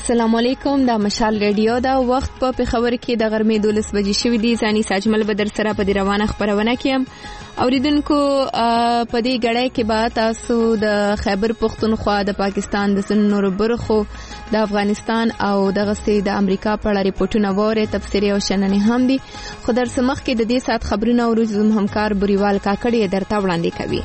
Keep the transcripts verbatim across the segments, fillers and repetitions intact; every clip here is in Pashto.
السلام علیکم. دا مشال ریډیو دا وخت په پېښور کې د غرمې دولس بجې شوې دي. ځاني ساجمل بدر سره په دې روانه خبرونه کې هم اوریدونکو په دې غړې کې به تاسو د خیبر پختونخوا د پاکستان د سنورو برخو د افغانستان او د غسې د امریکا په اړه ریپورتونه وره تفسیری او شننې هم دي. خو در سمخ کې د دې سات خبرونه او زم همکار بریوال کاکړی درته وړاندې کوي.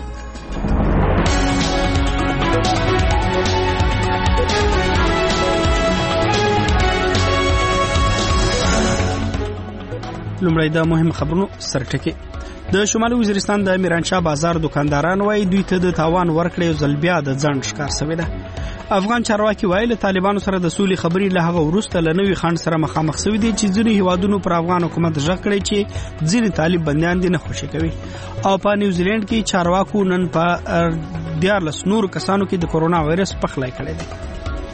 لومړی د مهم خبرونو سرټکی. د شمالي وزیرستان د میرانشاه بازار دکانداران وایي دوی ته د تاوان ورکړې او ځلبیا د ځند ښکار شوی ده. افغان چارواکي وایي له طالبانو سره د سولې خبرې له هغه وروسته له نوي خنډ سره مخامخ شوي دي چې ځینې هیوادونو پر افغان حکومت ژغ کړی چې ځینې طالب بندیان دي نه خوشي کوي. او په نیوزیلند کې چارواکو نن په دیارلس نورو کسانو کې د کورونا وایرس پخلی کړی دی.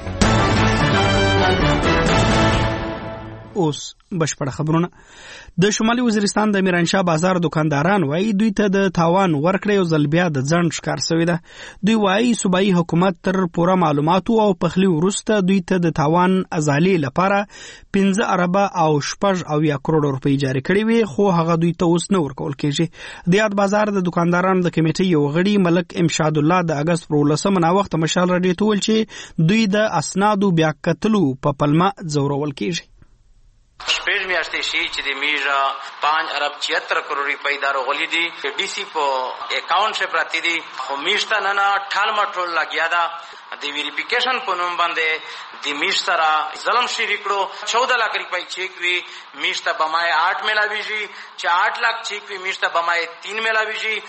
اوس بشپړ خبرونه. د شمالي وزیرستان د میرانشاه بازار دکانداران وایي دوی ته د تاوان ورکړې او ځلبیا د ځند ښکار شوی ده. دوی وایي صوبایي حکومت تر پوره معلوماتو او پخلی وروسته دوی ته د تاوان ازالي لپاره پنځه اربه او شپږ او یا کروڑ روپۍ جاري کړې وي، خو هغه دوی ته اوس نه ورکول کېږي. د یاد بازار د دکاندارانو د کمیټې یو غړي ملک امشاد الله د اگست پر ولسمه نا وخت مشال راډیو ته ویل چې دوی د اسنادو بیا کتلو په پلمه ځورول کېږي. شپږ میاشتې شي چې د میژه پنځه ارب چهتر کروڑ روپۍ دارو غلي دي چې ډي سي په اکاونټ شه پراتی دي. خو میشته نه نه ټال مټول لګیا دا د ویریفیکیشن په نوم باندې د میش سره ظلم شری کړو. چودہ لاکھ روپۍ چیک وی میشته بمای آٹھ ملاویږي چې آٹھ لاکھ چیک وی میشته بمای تین ملاویږي.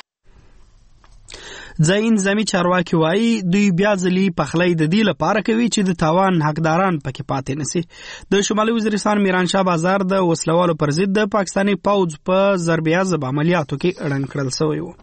ځای نظامي چارواکي وایي دوی بیا ځلي پخلی د دې لپاره کوي چې د تاوان حقداران پکې پاتې نشي. د شمالي وزیرستان میرانشاه بازار د وسلوالو پر ضد د پاکستاني پوځ په ضربیازب عملیاتو کې اړن کړل شوی و.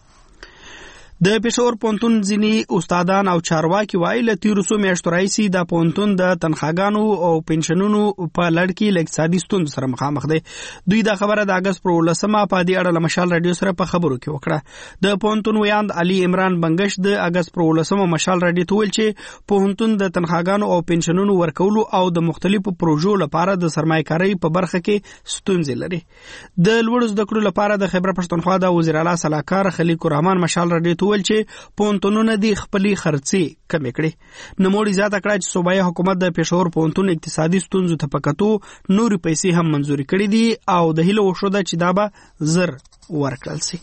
د پېښور پونتون ځینی استادان او چارواکي وایي له تیرو څو میاشتو راهیسې د پونتون د تنخواګانو او پنشنونو په لړ کې له اقتصادي ستونزو سره مخامخ دی. دوی دا خبره د اگست پر ولسمه په دې اړه له مشال راډیو سره په خبرو کې وکړه. د پونتون ویاند علي عمران بنگش د اگست پر ولسمه مشال راډیو ته ویل چې پونتون د تنخواګانو او پنشنونو ورکولو او د مختلفو پروژو لپاره د سرمایه‌کارۍ په برخه کې ستونزې لري. د لوړو زده کړو لپاره د خیبر پښتونخوا د وزیر اعلی صلاحکار خلیق الرحمن مشال راډیو ول چې پونتونونه د خپلې خرڅې کمې کړې. نوموړي زیاته کړه چې صوبایي حکومت د پېښور پونتون اقتصادي ستونزو ته په کتو نورې پیسې هم منظوري کړې دي او د هیله وشوده چې دا به زر ورکړل شي.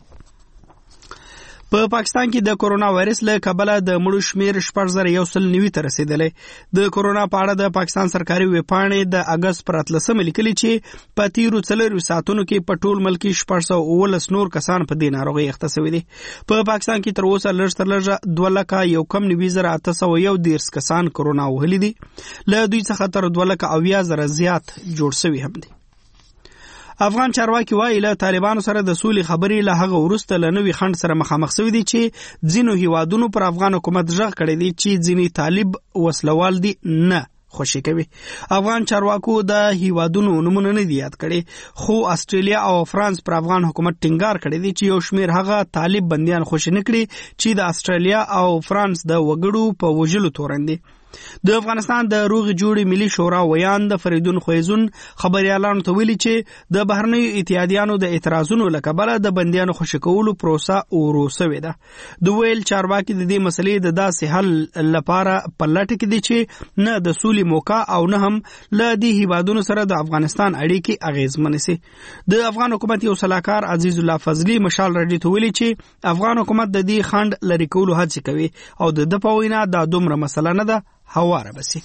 په پاکستان کې د کورونا وایرس له کبله د مړو شمیر شپږ زره یو سل نوي ته رسیدلی. د کورونا په اړه د پاکستان سرکاري ویبپاڼې د اگست پر اتلسمه لیکلي چې په تیرو څلورو ساعتونو کې په ټول ملک کې شپږ سوه اوولس نور کسان په دې ناروغۍ اخته شوي دي. په پاکستان کې تر اوسه لږ تر لږه دوه لکه یو کم نوي زره اته سوه یو دېرش کسان کورونا وهلي دي. له دوی څخه تر دوه لکه اویا زره زیات جوړ شوي هم دي. افغان چارواکي وایي له طالبانو سره د سولې خبرې له هغه وروسته له نوي خنډ سره مخامخ شوي دي چې ځینو هیوادونو پر افغان حکومت ژغ کړی دی چې ځینې طالب وسلوال دي نه خوشي کوي. افغان چارواکو د هیوادونو نمونه نه دي یاد کړي، خو استرالیا او فرانس پر افغان حکومت ټینګار کړی دی چې یو شمیر هغه طالب بندیان خوشي نه کړي چې د استرالیا او فرانس د وګړو په وژلو تورن دي. د افغانستان د روغ جوړې ملي شورا ویاند فریدون خویزون خبريالانو ته ویلي چې د بهرنیو اتحادیانو د اعتراضونو له کبله د بندیانو خوشي کولو پروسه ورو شوې ده. د ویل چارواکي د دې مسلې د داسې حل لپاره په لټه کې دي چې نه د سولې موقع او نه هم له دې هیوادونو سره د افغانستان اړیکې اغیزمنې شي. د افغان حکومت یو سلاکار عزیز الله فضلی مشال راډیو ته ویلي چې افغان حکومت د دې خنډ لرې کولو هڅې کوي او د ده په وینا دا دومره مسله نه ده هواره بسی.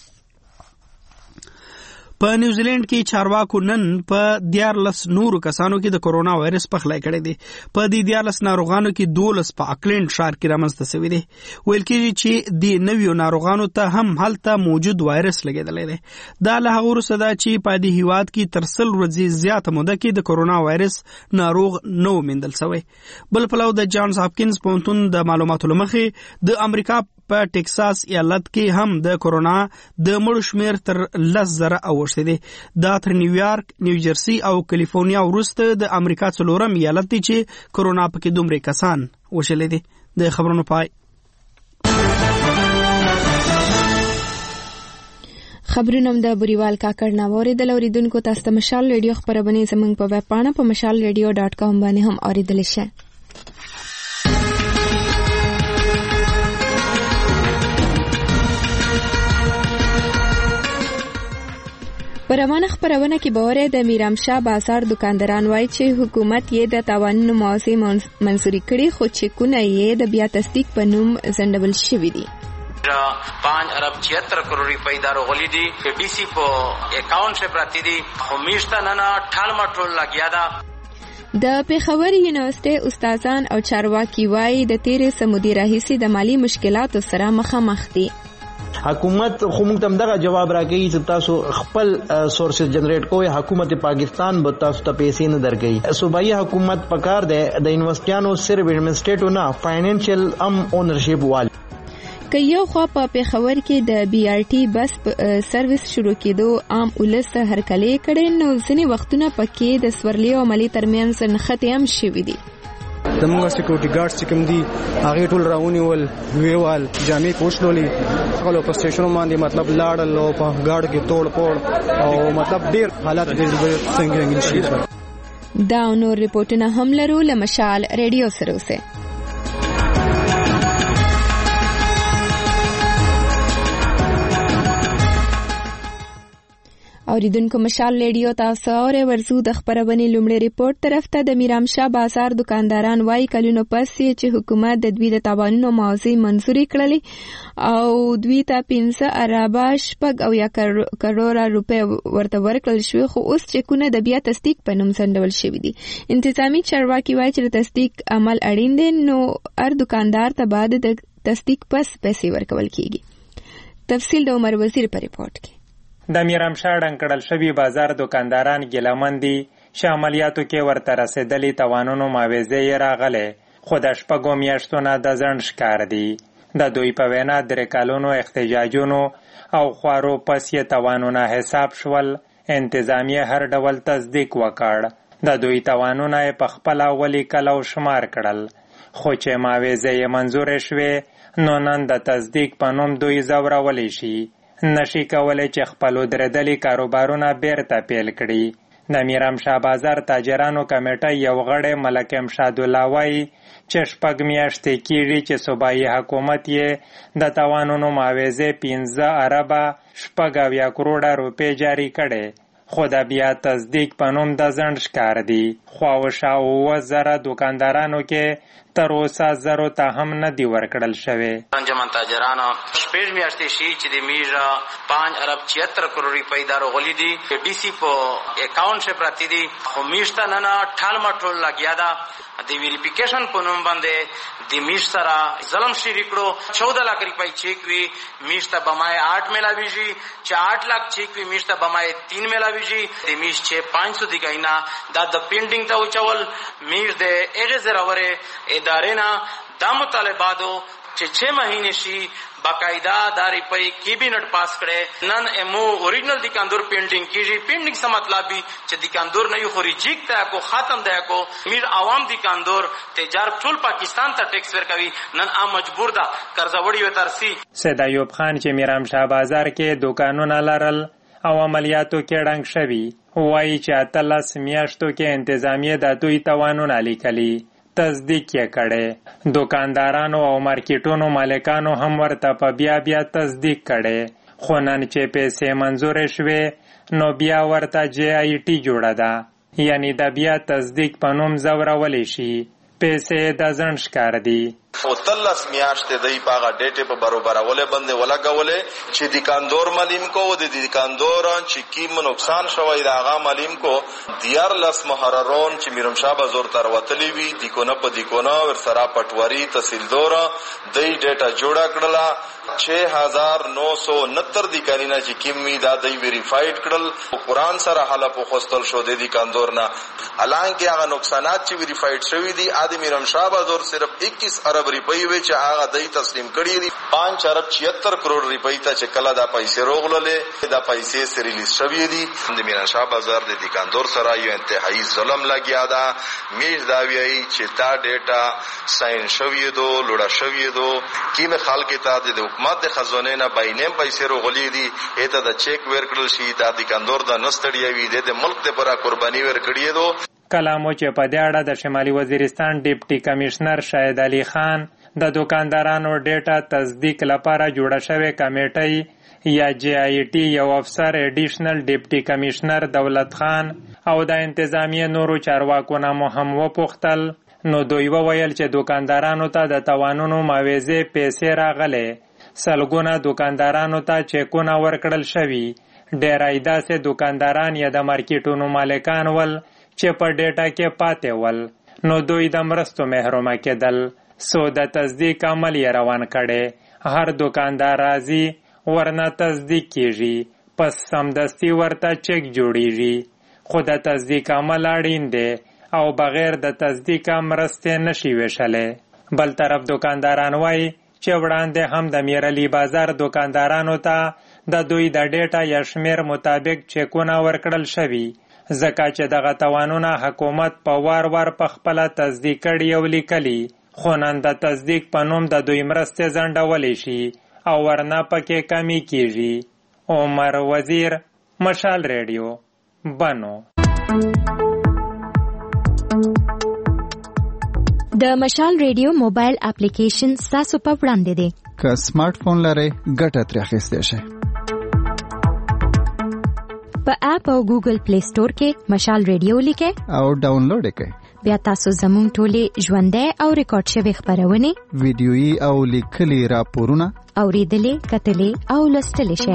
په نیوزیلند کې چارواکو نن په دیارلس نورو کسانو کې د کورونا وایرس پخلی کړی دی. په دې دیارلس ناروغانو کې دولس په اکلند ښار کې رامنځته شوي دي. ویل کېږي چې د نویو ناروغانو ته هم هلته موجود وایرس لګېدلی دی. دا له هغه وروسته ده چې په دې هیواد کې تر سل ورځې زیاته موده کې د کورونا وایرس ناروغ نه و موندل شوی. بل پلو د جانز هاپکینز پوهنتون د معلوماتو له مخې د امریکا په ټکساس ایالت کې هم د کورونا د مړو شمیر تر لس زره اوښتی دی. دا تر نیویارک، نیوجرسي او کالیفورنیا وروسته د امریکا څلورم ایالت دی چې کورونا پکې دومره کسان وشلي دي. د خبرونو پای. خبرونه د بریوال کاکړ نه اوریدل. اوریدونکو تاسو ته مشال ریډیو خبرونه زموږ په ویب پاڼه په مشال ریډیو ډاټ کام باندې هم اوریدل شي. په روانه خبرونه کې باور د میرام شاه بازار دکانداران وایي چې حکومت یې د تاوانونو موازی منزوري کړي، خو چکونه یې د بیا تصدیق په نوم ځنډول شوي دي. پانچ ارب چھہتر کروڑ روپے دارو غلی دی ڈی سی په اکاؤنٹ سے پراتی دی خمیشتا ننا ټال مټول لګیا دا. د پیښور یونیورسيټي استادان او چارواکي وایي د تیرې سمودي راهیسي د مالی مشکلاتو سره مخامخ دي. حکومت خو موږ تم دغه جواب راکړي چې تاسو خپل سورسز جنریټ کوئ، حکومت پاکستان به تاسو ته پیسې نه درکوي. صوبایي حکومت پکار دی د یونیورسيټانو صرف ایڈمنسټریټو نه فاینانشل ام اونرشپ وال. که یو خوا په پیښور کې د بی آر ټي بس سرویس شروع کېدو عام ولس ته هرکلی کړي، نو ځینې وختونه پکې د سورلي او ملي ترمنځ نښتې هم شوي دي. زموږ سکیورټي ګارډز چې کوم دي هغې ټول راونیول، ویوال جامې پوښلولې، هغه په سټیشنو باندې مطلب لاړل او په ګاډ کې توړ پوړ او مطلب ډېر حالات ډېر سنګین شي. دا نور ریپورټونه هم لرو له مشال ریډیو سره اوسئ. اوریدونکو مشال ریډیو تاسو اورئ. ورزو د خبرونې لومړی ریپورت طرف ته. د میرام شاه بازار دکانداران وایي کلونو پس چې حکومت د دوی د تاوانونو موازی منزوري کړلې او دوی ته پنځه اربه شپږ او یا کروڑه روپۍ ورته ورکړل شوې، خو اوس چکونه د بیا تصدیق په نوم ځنډول شوي دي. انتظامی چارواکي وایي چې د تصدیق عمل اړین دی، نو هر دکاندار ته بعد د تصدیق پس پیسې ورکول کیږي. تفصیل د عمر وزیر په ریپورت کې. د میرام شاه ډنګ کړل شوي بازار دکانداران ګیلمن دي چې عملیاتو کې ورته رسېدلي توانونو معاوضې یې راغلې، خو د شپږو میاشتو نه د ځنډ ښکار دي. د دوی په وینا درې کلونو احتجاجونو او خوارو پس یې توانونه حساب شول. انتظامیه هر ډول تصدیق وکړ. د دوی توانونه یې په خپله ولیکل او شمار کړل، خو چې معاوضې یې منظورې شوې نو نن د تصدیق په نوم دوی ځورولی شي، نشي کولی چې خپل ودرېدلي کاروبارونه بیرته پیل کړي. د میرام شاه بازار تاجرانو کمیټه یو غړی ملک امشاد الله وایي چې شپږ میاشتې کېږي چې صوبایي حکومت یې د تاوانونو معاوضې پنځه اربه شپږ اویا کروړه روپۍ جاري کړې، خو د بیا تصدیق په نوم د ځنډ ښکار دي. خواوشا اووه زره دکاندارانو کې تر اوسه زرو ته هم نه دي ورکړل شوی. انجمن تاجرانو شپږ میاشتې شي چې د میژه پانچ ارب چھہتر کروڑ روپۍ دارو غلی دي ډي سي په اکاؤنٹ سے پراتی دي، خو میشته نه نه ټال مټول لګیا ده. د ویریفیکیشن په نوم باندې د میش سره ظلم شری کړو. چودہ لاکھ روپۍ چیک وی میشته بمای آٹھ میلاویږي، چې آٹھ لاکھ چیک وی میشته بمای تین میلاویږي. د میش چې پانچ سو دیګاینا دا د پینډینګ ته اوچول میش د هغه زراوره ادارې نه دا مطالباتو چې چھ مہینے شي باقاعده دا روپۍ کیبینټ پاس کړي. نن امو اوریجنل دکاندور پینډینګ کیږي. پینډینګ څه مطلب دی چې دکاندور نه یو خو ریجیکټ تا کو ختم دی کو میر عوام دکاندور تجار ټول پاکستان ته ټیکس ورکوي. نن عام مجبور ده قرضاوړي وترسي. سید ایوب خان چې میرام شاه بازار کې دکانونه لرل او عملیاتو کې ډنګ شوي، وایي چې اتلس میاشتو کې انتظامیه د دوی توانونه لیکلي، تصدیق یې کړي. دکاندارانو او مارکیټونو مالکانو هم ورته په بیا بیا تصدیق کړي، خو نن چې پیسې منظورې شوې نو بیا ورته جی آی ټي جوړه ده، یعنی د بیا تصدیق په نوم ځورولی شي. پیسې د ځنډ ښکار دي. اتلس میاشتې دی په هغه ډیټې په برابرولې باندې ولګولې چې دکاندور ملیم کو د دکاندور چې کیم نقصان شوی د هغه ملیم کو دیارلس محررون چې میرم شاه بازار تر وتلی وي دیکونه په دیکونه ورسره پټواری تحصیلدار دی ډیټا جوړه کړله. چھ ہزار نو سو انہتر دکانینا چې کیم وی دا دی ویریفائیډ کړل. قرآن سره حاله په خوستل شو د دکاندور نه، الان کې هغه نقصانات چې ویریفائیډ شوی دي ادم میرم شاه بازار صرف اکیس ارب ارب روپۍ وي چې هغه دای تسلیم کړي دي. پنځه ارب چھہتر کروڑ روپۍ ته چې کله دا پیسې روغللې دا پیسې سره ریلیز شوې دي. د میرانشاه بازار د دکاندار سره یو انتهایی ظلم لګیا دا میز دا ویایي چې تا ډیټا ساين شوې دو لوړه شوې دو کیمه خلک ته د حکومت د خزانه نه باینه پیسې روغلې دي اته د چیک ورکړل شي دا دکاندار د نستړی وي د ملک لپاره قرباني ورکړي دو. کلامو چې په دې اړه د شمالي وزیرستان ډیپټي کمشنر شاهد علي خان د دکاندارانو ډیټا تصدیق لپاره جوړه شوې کمیټه یا جی آی ټي یو افسر ایډیشنل ډیپټي کمشنر دولت خان او د انتظامیه نورو چارواکو نه هم وپوښتل نو دوی وویل چې دکاندارانو ته د توانونو معاوضې پیسې راغلې سلګونه دکاندارانو ته چیکونه ورکړل شوي ډیری داسې دکانداران یا د مارکیټونو مالکان ول چې په ډیټا کې پاتې ول نو دوی د مرستو محرومه کېدل. سو د تصدیق عمل یې روان کړي هر دکاندار راځي ورنه تصدیق کیږي پس سمدستي ورته چک جوړیږي خو د تصدیق عمل اړین دی او بغیر د تصدیق مرستې نشي ویشلی. بل طرف دکانداران وایي چې وړاندې هم د میرعلي بازار دکاندارانو ته د دوی د ډیټا یا شمیر مطابق چکونه ورکړل شوي ځکه چې دغه توانونه حکومت په وار وار په خپله تصدیق کړي او لیکلي خو نن د تصدیق په نوم د دوی مرستې ځنډولی شي او ورنه پکې کمی کیږي. عمر وزیر، مشال ریډیو، بنو. د مشال ریډیو موبایل اپلیکیشن ستاسو په وړاندې دی. که سمارټ فون لرئ ګټه ترې اخیستی شئ. په اپ او ګوګل پلی سٹور کې مشال ریډیو لیکئ او ډاونلوډ یې کړئ. بیا تاسو زموږ ټولې ژوندۍ او ریکارډ شوې خپرونې ویډیويي او لیکلي راپورونه اورېدلې کتلې او لوستلی شئ.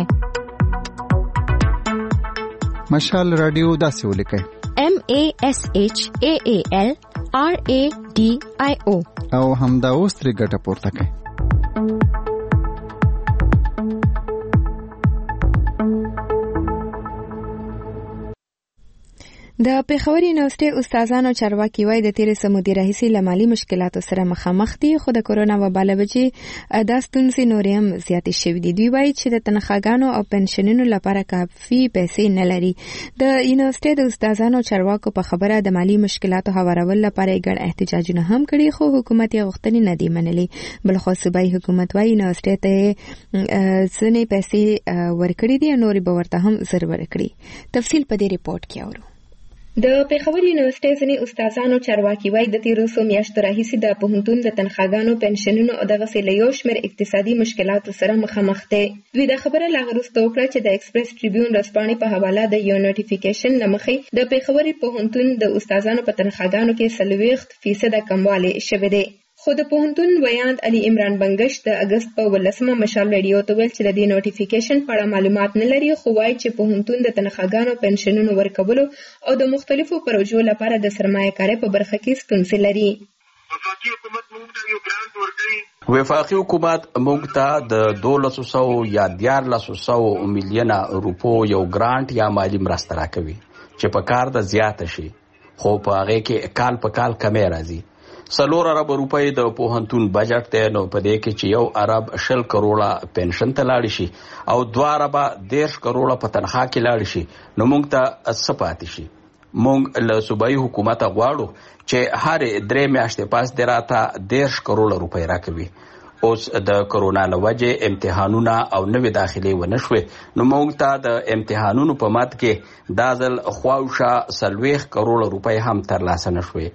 مشال رادیو داسې ولیکئ M A S H A A L R A D I O او همدا اوس ترې ګټه پورته کړئ. د پېښور یونیورسيټي استادانو چارواکي وایي د تیرې څه مودې راهیسې له مالي مشکلاتو سره مخامخ دي خو د کورونا وبا له وجې دا ستونزې نورې هم زیاتې شوې دي. دوی وایي چې د تنخواګانو او پنشنونو لپاره کافي پیسې نه لري. د یونیورسيټي د استادانو چارواکو په خبره د مالي مشکلاتو هوارولو لپاره یې ګڼ احتجاجونه هم کړي خو حکومت یې غوښتنې نه دي منلې. بلخو صوبایي حکومت وایي یونیورسيټي ته ځینې پیسې ورکړي دي او نورې به ورته هم زر ورکړي. تفصیل په دې ریپورت کې اورو. د پېښور یونیورسيټي ځینې استادانو چارواکي وایي د تیرو څو میاشتو راهیسې د پوهنتون د تنخواګانو پنشنونو او دغسې له یو شمېر اقتصادي مشکلاتو سره مخامخ دی. دوی دا خبره لا وروسته وکړه چې د ایکسپریس ټریبیون ورځپاڼې په حواله د یو نوټیفیکیشن له مخې د پېښور پوهنتون د استادانو په تنخواګانو کې څلوېښت فیصده کموالی شوی دی. خو د پوهنتون ویاند علي عمران بنګش د اګست په ولسمه مشال ریډیو ته ویل چې د دې نوټیفیکیشن په اړه معلومات نه لري خو وایي چې پوهنتون د تنخواګانو پنشنونو ورکولو او د مختلفو پروژو لپاره د سرمایه‌کارۍ په برخه کې ستونزې لري. وفاقي حکومت موږ ته یو ګرانټ ورکړي. وفاقي حکومت موږ ته د دولس سو یا دیارلس سو میلیونه روپو یو ګرانټ یا مالی مرسته راکوي چې په کار د زیاته شي خو په هغه کې کال په کال کمې راځي. سلور ارب روپۍ د پوهنتون بجټ دی نو په دې کې چې یو ارب شل کروڑه پنشن ته لاړ شي او دوه اربه دیرش کروڑه په تنخوا کې لاړ شي نو موږ ته څه پاتې شي. موږ له صوبایي حکومت غواړو چې هر درې میاشتې پاس دی راته دیرش کروڑه روپۍ راکوي. اوس د کرونا له وجې امتحانونه او نوې داخلې ونه شوې نو موږ ته د امتحانونو په مد کې دا ځل خواوشا څلوېښت کروڑه روپۍ هم ترلاسه نه شوې.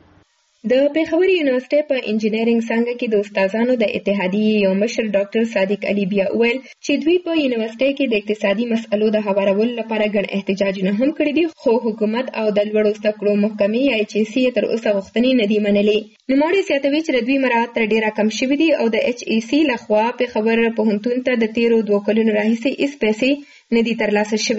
د پېښور یونیورسيټي په انجینرینګ څانګه کې د استادانو د اتحادیې یو مشر ډاکټر صادق علي بیا ویل چې دوی په یونیورسيټي کې د اقتصادي مسئلو د هوارولو لپاره ګڼ احتجاجونه هم کړي دي خو حکومت او د لوړو زده کړو محکمې یا ایچ ای سی تر اوسه غوښتنې نه دي منلې. نوموړي زیاتوي چې د دوی مراعات تر ډیره کم شوي دي او د ایچ ای سی لخوا پېښور پوهنتون ته د تیرو دوه کلونو راهیسې هیڅ پیسې نه دي ترلاسه شوې.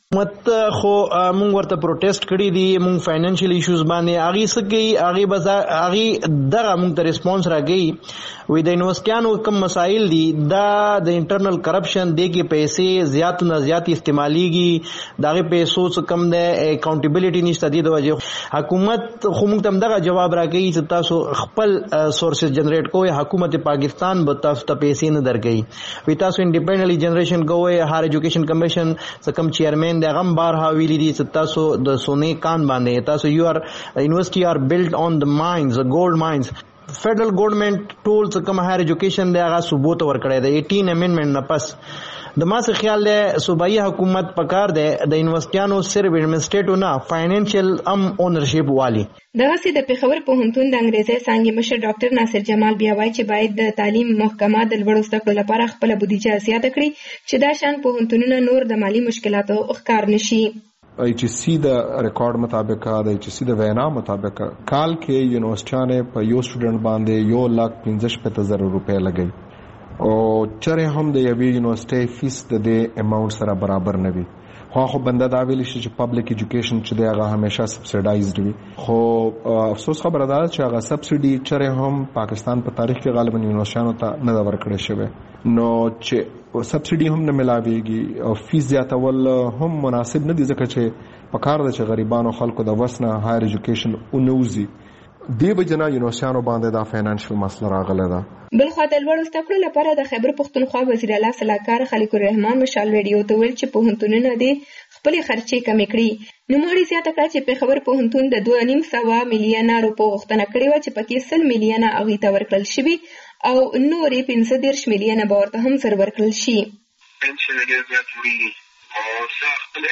مت خو مونږ ورته پروټیسټ کړی دي، مونږ فاینانشل ایشوز باندې اغي سکی اغي بس اغي دغه مونږ ته ریسپانس راګي وې د یونیورسيټانو کوم مسایل دي دا د انټرنل کرپشن دی کې پیسې زیات نه زیات استعماليږي، دغه پیسو څخه کم ده اکاونټیبিলিټي نشته دي د وجه حکومت خو مونږ تم دغه جواب راګي چې تاسو خپل سورسز جنریټ کوی، حکومت پاکستان به تاسو ته پیسې نه درکړي، وې تاسو انډیپندنټلی جنریشن کوی، هایر ایجوکیشن کمیشن څخه چیرمن د غم بارها ویلي دي چې تاسو د سونې کان باندې تاسو یو ار یونیورسيټي ار بیلټ آن د ماینز ګولډ ماینز، فیډرل ګورنمنت ټول څه کوم هایر ایجوکیشن دی هغه ثبوت ورکړی دی اٹھارہ امندمنت نه پس د ما څه خیال دی صوبایي حکومت پکار دی د یونیورسيټانو صرف ایڈمنسټریټو نه فاینانشل ام اونرشپ والی. دغه سي د پیښور پوهنتون د انګریزي څانګې مشر ډاکټر ناصر جمال بیا وایي چې باید د تعلیم محکمه د لوړو زده کړو لپاره خپل بودیجه زیاته کړي چې دا شان پوهنتونونه نور د مالی مشکلاتو ښکار نشي. ایچ سی د ریکارډ مطابق د ایچ سی د وینا مطابق کال کې یونیورسيټانه په یو سټوډنټ باندې یو لک پنځه شپږ زره روپۍ لګي او چره هم د یوې یونیورسيټي فیس د دې اماونټ سره برابر نه وي. خو خو بنده دا ویل شي چې پبلک ایجوکیشن چې دی هغه همیشه سبسایډایزډ وي، خو افسوس خبره ده چې هغه سبسایډي چره هم پاکستان په تاریخ کې غالبا یونیورسيټانو ته نه ورکړل شوی، نو چې سبسایډي هم نه ملاويږي او فیس زیاتول هم مناسب نه دي ځکه چې په کار د غریبانو خلکو د وسنه هایر ایجوکیشن اونوزي دی بجنا یونیورسيټانو باندې دا فاینانشل مسله راغله ده. بل خو د لوړو زده کړو لپاره د خیبر پښتونخوا وزیر اعلی صلاحکار خلیق الرحمن مشال ریډیو ته ویل چې پوهنتونونه دې خپل خرچې کمې کړي. نو موري زیاته کړه چې پیښور پوهنتون د دوه نیم سوه میلیونه روپو غوښتنه کړې و چې پکې سل میلیونه هغوی ته ورکړل شوي او نورې پنځه دېرش میلیونه به ورته هم سر ورکړل شي. پنشن ډېر زیات وړي او څه خپل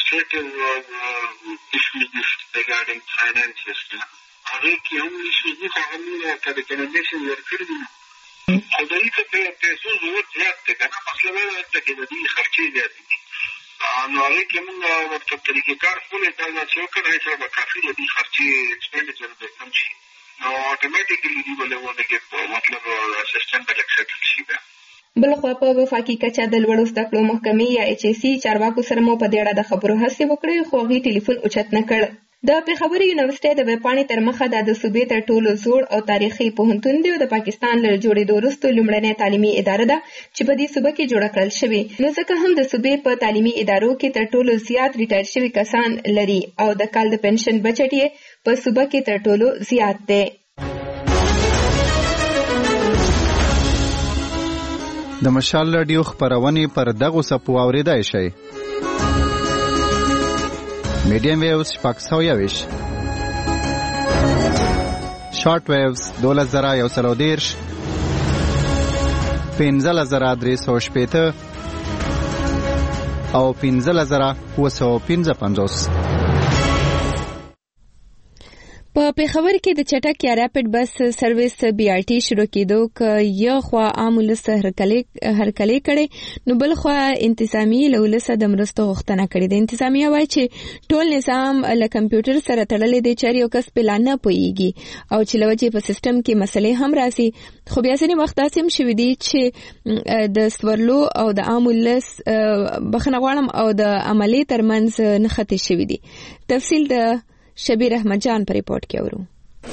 ایډمنسټریټیو ایشوز ریګارډینګ فاینانسز هغه کې هم ایشوز دي، خو هغه ته د کنډیشن ورکړي دي خو د دې په پیسو ضرورت زیات دی که نه، مسله دا ده چې د دې خرچې زیاتې دي نو هغې کې موږ ورته طریقې کار خپل اقدامات چې وکړو هغې سره به کافي د دې خرچې ایکسپینډیچر به کم شي، نو اټومیټیکلي دوی به لږ مطلب اسسټنټ به لږ سیټل شي. بلخوا په وفاقي کچه د لوړو زده کړو محکمې یا ایچ سی چارواکو سره مو په دې اړه د خبرو هڅې وکړې خو هغوی ټلیفون اوچت نه کړ. د پیښور یونیورسيټي د ویبپاڼې تر مخه د صوبې تر ټولو زوړ او تاریخي پوهنتون دی او د پاکستان له جوړېدو وروسته لومړنۍ تعلیمي اداره ده چې په دې صوبه کې جوړه کړل شوې، نو ځکه هم د صوبې په تعلیمي ادارو کې تر ټولو زیات ریټایر شوي کسان لري او د کال د پنشن بجټ یې په صوبه کې تر ټولو زیات دی. د مشال رادیو خبرونه پر دغه سپو اوریدای شي. میډیم ویوز شپږ سوه یویش، شارټ ویوز دولس زره یو سل او دېرش، پنځلس زره درې سوه شپېته او پنځلس زره اووه سوه پنځه پنځوس. په پیښور کې د چټک یا ریپډ بس سرویس بی آر ټي شروع کېدو که یو خوا عام ولس هرکلی کړي نو بل خوا انتظامیه له ولسه د مرستو غوښتنه کړې ده. انتظامیه وایي چې ټول نظام له کمپیوټر سره تړلی دی، چېرې یو کس پې لا نه پوهېږي او چې له وجې په سیسټم کې مسلې هم راسي، خو بیا ځینې وخت داسې هم شوي دي چې د سورلو او د عام ولس بخښنه غواړم او د عملې ترمنځ نښتې شوي دي. تفصیل د شبیر احمد جان پر رپورٹ کې اورو.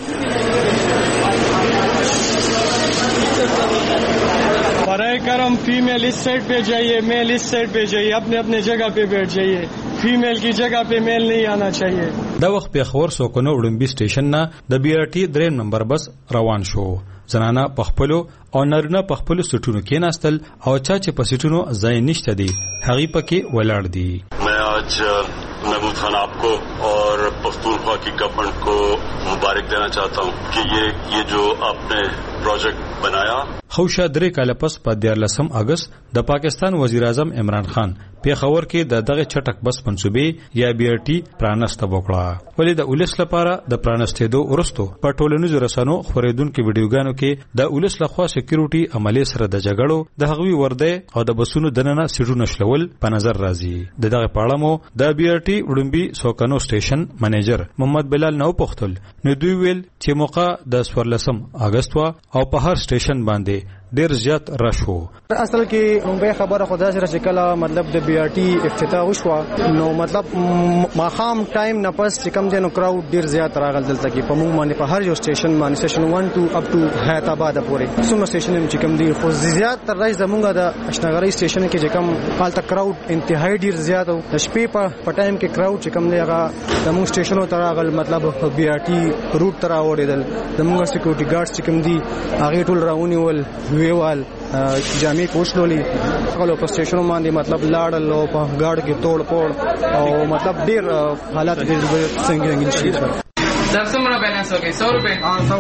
برائے کرم فیمیل اس سائڈ پہ جائیے، میل اس سائڈ پہ جائیے، اپنے اپنے جگہ پہ بیٹھ جائیے، فیمیل کی جگہ پہ میل نہیں آنا چاہیے. دا وخت پیښور سوکنو وړومبي سټیشن نه د بی آر ټي دریم نمبر بس روان شو. زنانه په خپلو او نارینه په خپلو سیټونو کېناستل او چا چې په سیټونو ځای نشته دی هغې پکې ولاړ دي. میں آج محمود خان آپ کو اور پختونخوا کی گورنمنٹ کو مبارک دینا چاہتا ہوں کہ یہ یہ جو آپ نے پروجیکٹ بنایا. خوشا درې کاله پس په دیارلسم اگست د پاکستان وزیر اعظم عمران خان پیښور کې د دغه چټک بس منصوبې یا بی آر ټي پرانسته وکړه، ولې د ولس لپاره د پرانستېدو وروسته په ټولنیزو رسنیو خپرېدونکو ویډیوګانو کې د ولس لخوا سکیورټي عملې سره د جګړو د هغوی ورده او د بسونو دننه سیټونه شلول په نظر راځي. د دغه په اړه مو د بی آر ټي وړومبي سوکنو سټیشن منیجر محمد بلال نو پختل نو دوی ویل چې موقع د څوارلسم اگست وا او په هر سټیشن باندې ډیر زیات رش وو. اصل کې موږ خبره خدا سره چې کله مطلب د بي ار ټي افتتاح وشو نو مطلب ماخام ټایم نه پس چې کم دینو کراود ډیر زیات راغل دلته کې په موږ باندې په هر یو سټیشن باندې سټیشن ون ټو اپ ټو حیات آباد پورې څومره سټیشن چې کم دی خو زیات تر راځي زمونږ د اشنغري سټیشن کې چې کم حالت کراود انتهایی ډیر زیات او د شپې په ټایم کې کراود چې کم دی هغه زموږ سټیشنو ته راغل مطلب بي ار ټي روټ ته راوړېدل زموږ سکیورټي ګارډز چې کم دي هغه ټول راونیول ویوال جامع پوښلولي هغه په سټیشنو باندې مطلب لاړل او په ګاډ کې توڑ پوڑ او مطلب ډیر حالات ډیر څنګه شي. سر څومره بیلانس وکړي؟ سو روپے. ها سو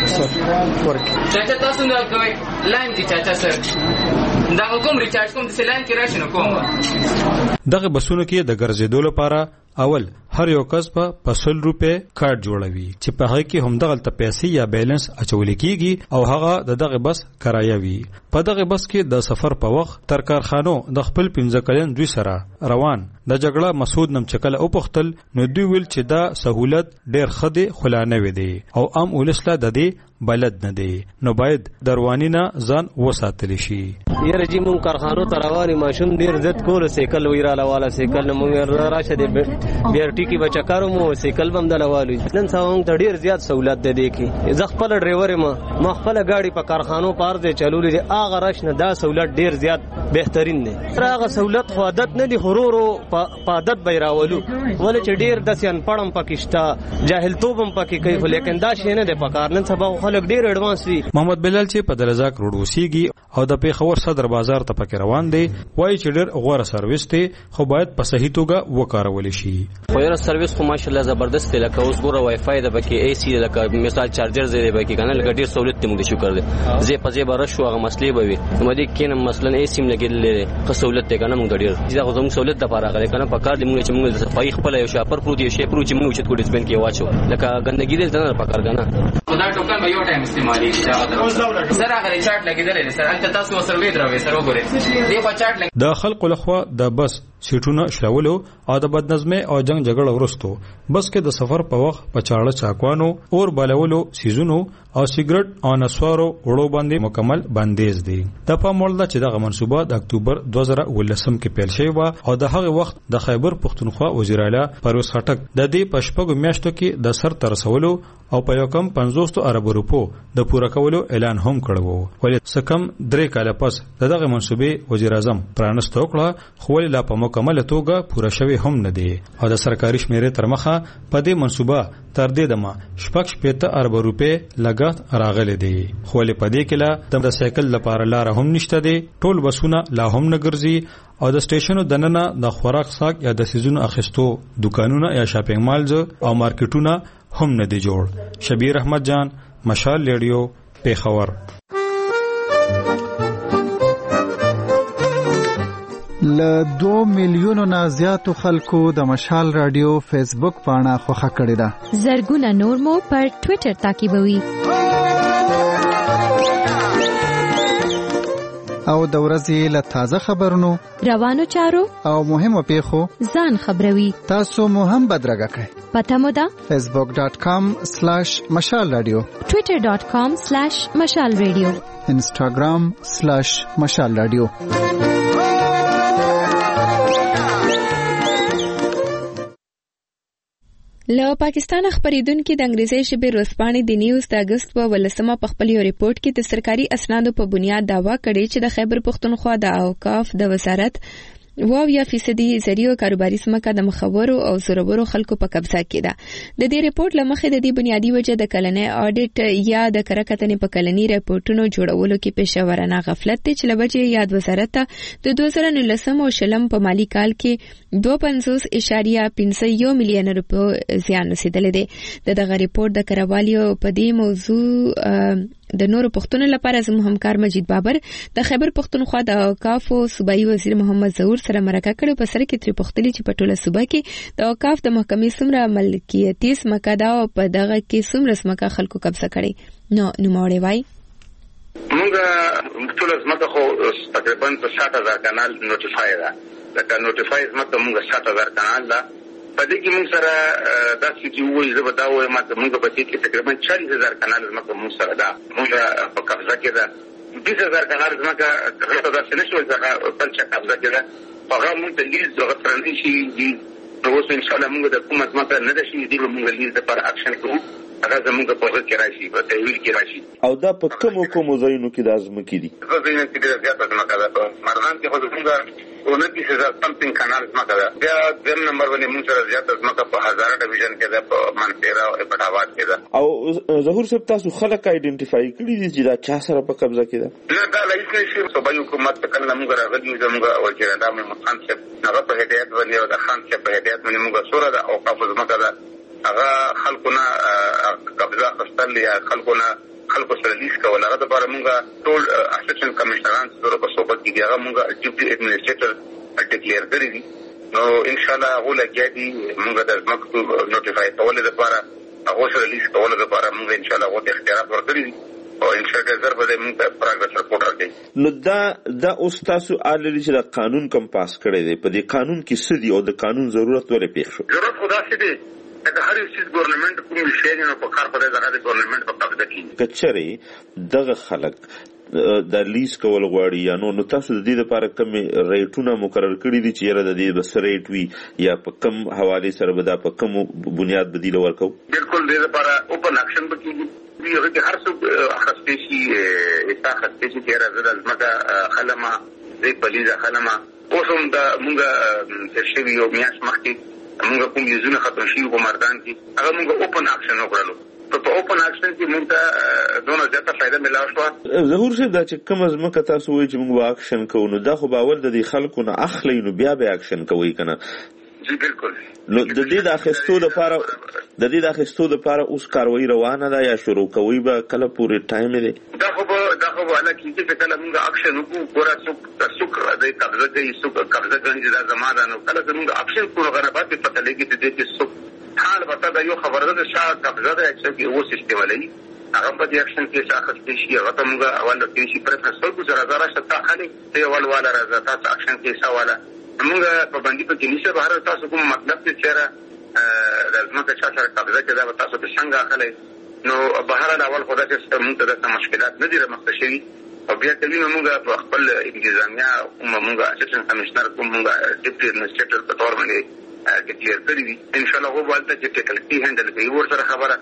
ونه ورکړي. چاچا تاسو نه کوي لاین کې چاچا سر دا کوم ریچارج کوم د لاین کې راشي نو کوم دغه بسونو کې د ګرځېدو لپاره اول هر یو کس په پسل روپے کارت جوړوي چې په هغه کې هم دغه پیسې یا بیلانس اچول کیږي او هغه د دغه بس کرایه وي. په دغه بس کې د سفر په وخت تر کارخانو د خپل پنځه کلن دوی سره روان د جګړه مسعود نم چکل او پختل نو دوی ویل چې دا سہولت ډیر خدي خلانه وي دي او عام ولسله د دې بلد نه دي نو باید دروانی نه ځان وساتل شي. یره جی مون کارخانو ته رواني ماشوم ډیر عزت کول سیکل ویراله والا سیکل مونږ راشه دی بي ار ټي کې بچکارو مو سیکل بم دلوالو نن څنګه ته ډیر زیات سہولت ده دي کې زه خپل ډرایور ما ما خپل گاډي په کارخانو پار دي چلولې دي اغه راشنه دا سہولت ډیر زیات بهترین دي. هغه سہولت خو عادت نه دي خورورو په عادت بیراولو ولې چې ډیر د سیان پړم پکشتا جاهل توبم پکې کوي لیکن دا شي نه ده په کار نن سبا خلک ډیر ایڈوانس دي. محمد بلال چې په دلزاک روډ وسیږي او د پیښور صدر بازار ته پکې روان دي وایي چې ډیر غوړه سرویس ته خو باید په صحیح توګه وکارول شي. خو یو سرویس خو ماشاءالله زبردست دی لکه اوس ګوره وای فای د بکی ای سی لکه مثال چارجر زی دی بکی کنه لکه ډیر سہولت ته موږ شو کړل زی په زی بار شو هغه مسلې به وي نو دې کینم مثلا ای سی لګیدل خو سہولت ته کنه موږ ډیر دا خو زموږ سہولت د پاره غلې کنه په کار دی موږ چې موږ د صفای خپل یو شاپر پرو دی شی پرو چې موږ چې کوډ سپین کې واچو لکه ګندګی دل نه په کار کنه خدای ټوکن به یو ټایم استعمالي سره هغه چارت لګیدل سره انت تاسو سره وې دروي سره وګورئ دې په چارت د خلق لخوا د بس سیټونه شلولو او د بدنظمي او جنگ جګړه ورستو بس کې د سفر په وخت په چاړه چاکوانو اور بلولو سیزونو او سیګریټ او نسوارو وړو باندې مکمل بندیز دي. د پاموړ د چې دغه منصوبه د اکتوبر دوه زره ولسم کې پیل شوی و او د هغه وخت د خیبر پختونخوا وزیر اعلی پرویز خټک د دې پښپګو میاشتو کې د سر تر رسولو او په یو کم پنځوس ارب روپو د پوره کولو اعلان هم کړو ولې سکم درې کال پس دغه منصوبه وزیر اعظم پرانست وکړه خو لا په مکمل توګه پوره شوی هم نه دی او د سرکاري شمیرې تر مخه په دې منصوبه تر دې دمه شپږ شپږ ارب روپے لګات راغلي دي خو له پدې کې لا د سایکل لپاره لار هم نشته دي ټول بسونه لا هم نه ګرځي او د سټیشنو دننه د خوراک ساک یا د سيزونو اخیستو دکانونه یا شاپینګ مالز او مارکیټونه هم نه دي جوړ. شبیر احمد جان مشال ریډیو پیښور. ل دو میلیونو نه زیاتو خلکو د مشال رادیو فیسبوک پاڼه خوښه کړې ده. زرګونه نور مو پر ټوئیټر تعقیبوي. او د ورځې له تازه خبرونو روانو چارو او مهمو پیښو ځان خبروي. تاسو مو هم بدرګه کړئ. پته مو ده facebook dot com slash مشال رادیو twitter dot com slash مشال رادیو instagram slash مشال رادیو. له پاکستان خبرېدونکو د انګریزي ژبې ورځپاڼې د نیوز د اگست په ولسمه په خپل یو ریپورت کې د سرکاري اسنادو په بنیاد دعوا کړې چې د خیبر پښتونخوا د اوقاف د وزارت واویا فیصدي زریو کاروباري سمکه د مخورو او زورورو خلکو په قبضه کې ده. د دې ریپورت لمخې د دې بنیادی وجه د کلنۍ اډیټ یا د کرکټنې په کلنۍ ریپورتونو جوړولو کې پېښورانه غفلت دی چې لبجې یاد وزارت د دوه زره نولسم او شلم په مالی کال کې دوه پنځوس اشاریه پنځه یو میلیون روپیو زیان رسیدلی دی. د دغه ریپورت د کروالیو په دې موضوع د نورو پښتون لپاره زموږ همکار مجید بابر د خیبر پښتونخوا د اوقاف او صوبایي وزیر محمد ظهور سره مرکه کړې په سر کې تری پښتلي چې په ټوله صوبه کې د اوقاف د محکمې څومره ملکیتي ځمکه ده او په دغه کې څومره ځمکه خلکو قبضه کړې. نو نوموړی وایي موږ ټوله ځمکه خو تقریبا په شاته هزار کنال نوټیفای ده لکه نوټیفای ځمکه موږ شاته هزار کنال ده په دې کې موږ سره داسې چې وایي زه به دا وایم چې موږ په دې کې تقریبا چالیس هزار کنال ځمکه موږ سره ده موږ په قبضه کې ده بیس هزار کنال ځمکه هغه ته داسې نه شول څنګه بل چا قبضه کړه هغه موږ ته لیز دغه ترانې شي نو اوس انشاءالله موږ د کومه ځمکه نه ده شي دې به موږ لیز دپاره اکشن کوو هغه زموږ په غږ کې راشي په تحویل کې راشي. او دا په کومو کومو ځایونو کې دا ځمکې دي؟ په ځایونو کې ډېره زیاته ځمکه ده. په مردان کې خو زموږ اونتیس هزار سمثینګ کنال ځمکه ده. بیا دویم نمبر باندې موږ سره زیاته ځمکه په هزاره ډیویژن کې ده، په منفیرا او پټاوات کې ده. او ظهور صاحب تاسو خلک آیډنټیفای کړي دي چې دا چا سره په قبضه کې ده؟ نه دا لایس نشي. صوبایي حکومت ته کله موږ راغلي زموږ وزیر اعظم محمد خان صاحب هغه په هدایت باندې او د خان صاحب په هدایت باندې موږ سوره ده او قبضه ځمکه ده هغه خلکونه قبضه اخیستل یا خلکونه خلکو سره لیز کول. هغه دپاره موږ ټول اسسټنټ کمشنران سره په صحبت کې دي هغه موږ ډیپټي اډمنسټریټر ډیکلیئر کړی دي. نو انشاءالله هغه لګیا دي موږ د ځمکو نوټیفای کولو دپاره هغه سره لیز کولو دپاره موږ انشاءالله هغه اختیارات ورکړي دي او انشاءالله زر به موږ ته پروګرس رپورټ راکړي. نو دا دا اوس تاسو الریډي چې دا قانون کوم پاس کړی دی په دې قانون کې څه دي او د قانون ضرورت ولې پیښ شو؟ ضرورت خو داسې دی د هر یو څیز ګورنمنټ کوم شی دی نو په کار په دغه د ګورنمنټ په قبضه کې که چېرې دغه خلک د لیز کول غواړي یا نو نو تاسو د دې لپاره کوم ریټونه مقرر کړي دي چې یاره د دې بس ریټ وي یا په کوم حواله سره به دا په کوم بنیاد بدیل ورکو؟ بالکل دې لپاره اوپن اکشن به کیږي. یو چې هر څوک اخستې شي اته اخستې شي چې راځي د ځمکه خلمه دې پلیزه خلمه اوس هم د موږ تر شوي یو میاشت مخکې موږ کوم لیزونه ختم شي په مردان کې هغه موږ اوپن اکشن وکړلو. په اوپن اکشن کې موږ ته دونه زیاته فائدہ ملاو شو. ظهور صاحب دا چې کوم ځمکه تاسو وایي چې موږ اکشن کوو نو دا خو باور د دې خلکو نه اخلي نو بیا به اکشن کوي کنه؟ جی بالکل. نو د دې د اخیستو لپاره د دې د اخیستو لپاره اوس کاروایی روانه ده یا شروع کوي به کله پورې ټایم دی؟ دا خو دا خو والا کیږي چې کله موږ اکشن وکړو ګوره څوک څوک د قبضه کوي څوک قبضه کوي دا زماده نو کله موږ اکشن کوو هغه بعد پته لګي چې دې کې څوک حال وتا دا یو خبره ده چې قبضه ده چې اوس استعمالي هغه په دې اکشن کې څه اخستې شي هغه ته موږ اول کې شي پرفرنس ورکړو چې راځه راشه تا خالي ته اول والا راځه تاسو اکشن کې څه والا موږ په باندې په کې نشه بهر تاسو کوم مطلب چې چیرې د ځمکه چا سره قبضه کې دا تاسو په څنګه اخلي نو بهر اول خدای چې موږ ته د مشکلات نه دي رامخته شوي او بیا کله موږ په خپل انتظامیه کوم موږ اسسټنټ کمشنر کوم موږ ډیپټي اډمنسټریټر په تور باندې ډیکلیئر کړی دي ان شاء الله هو والته چې ټیکنیکلی هندل کوي ورسره خبره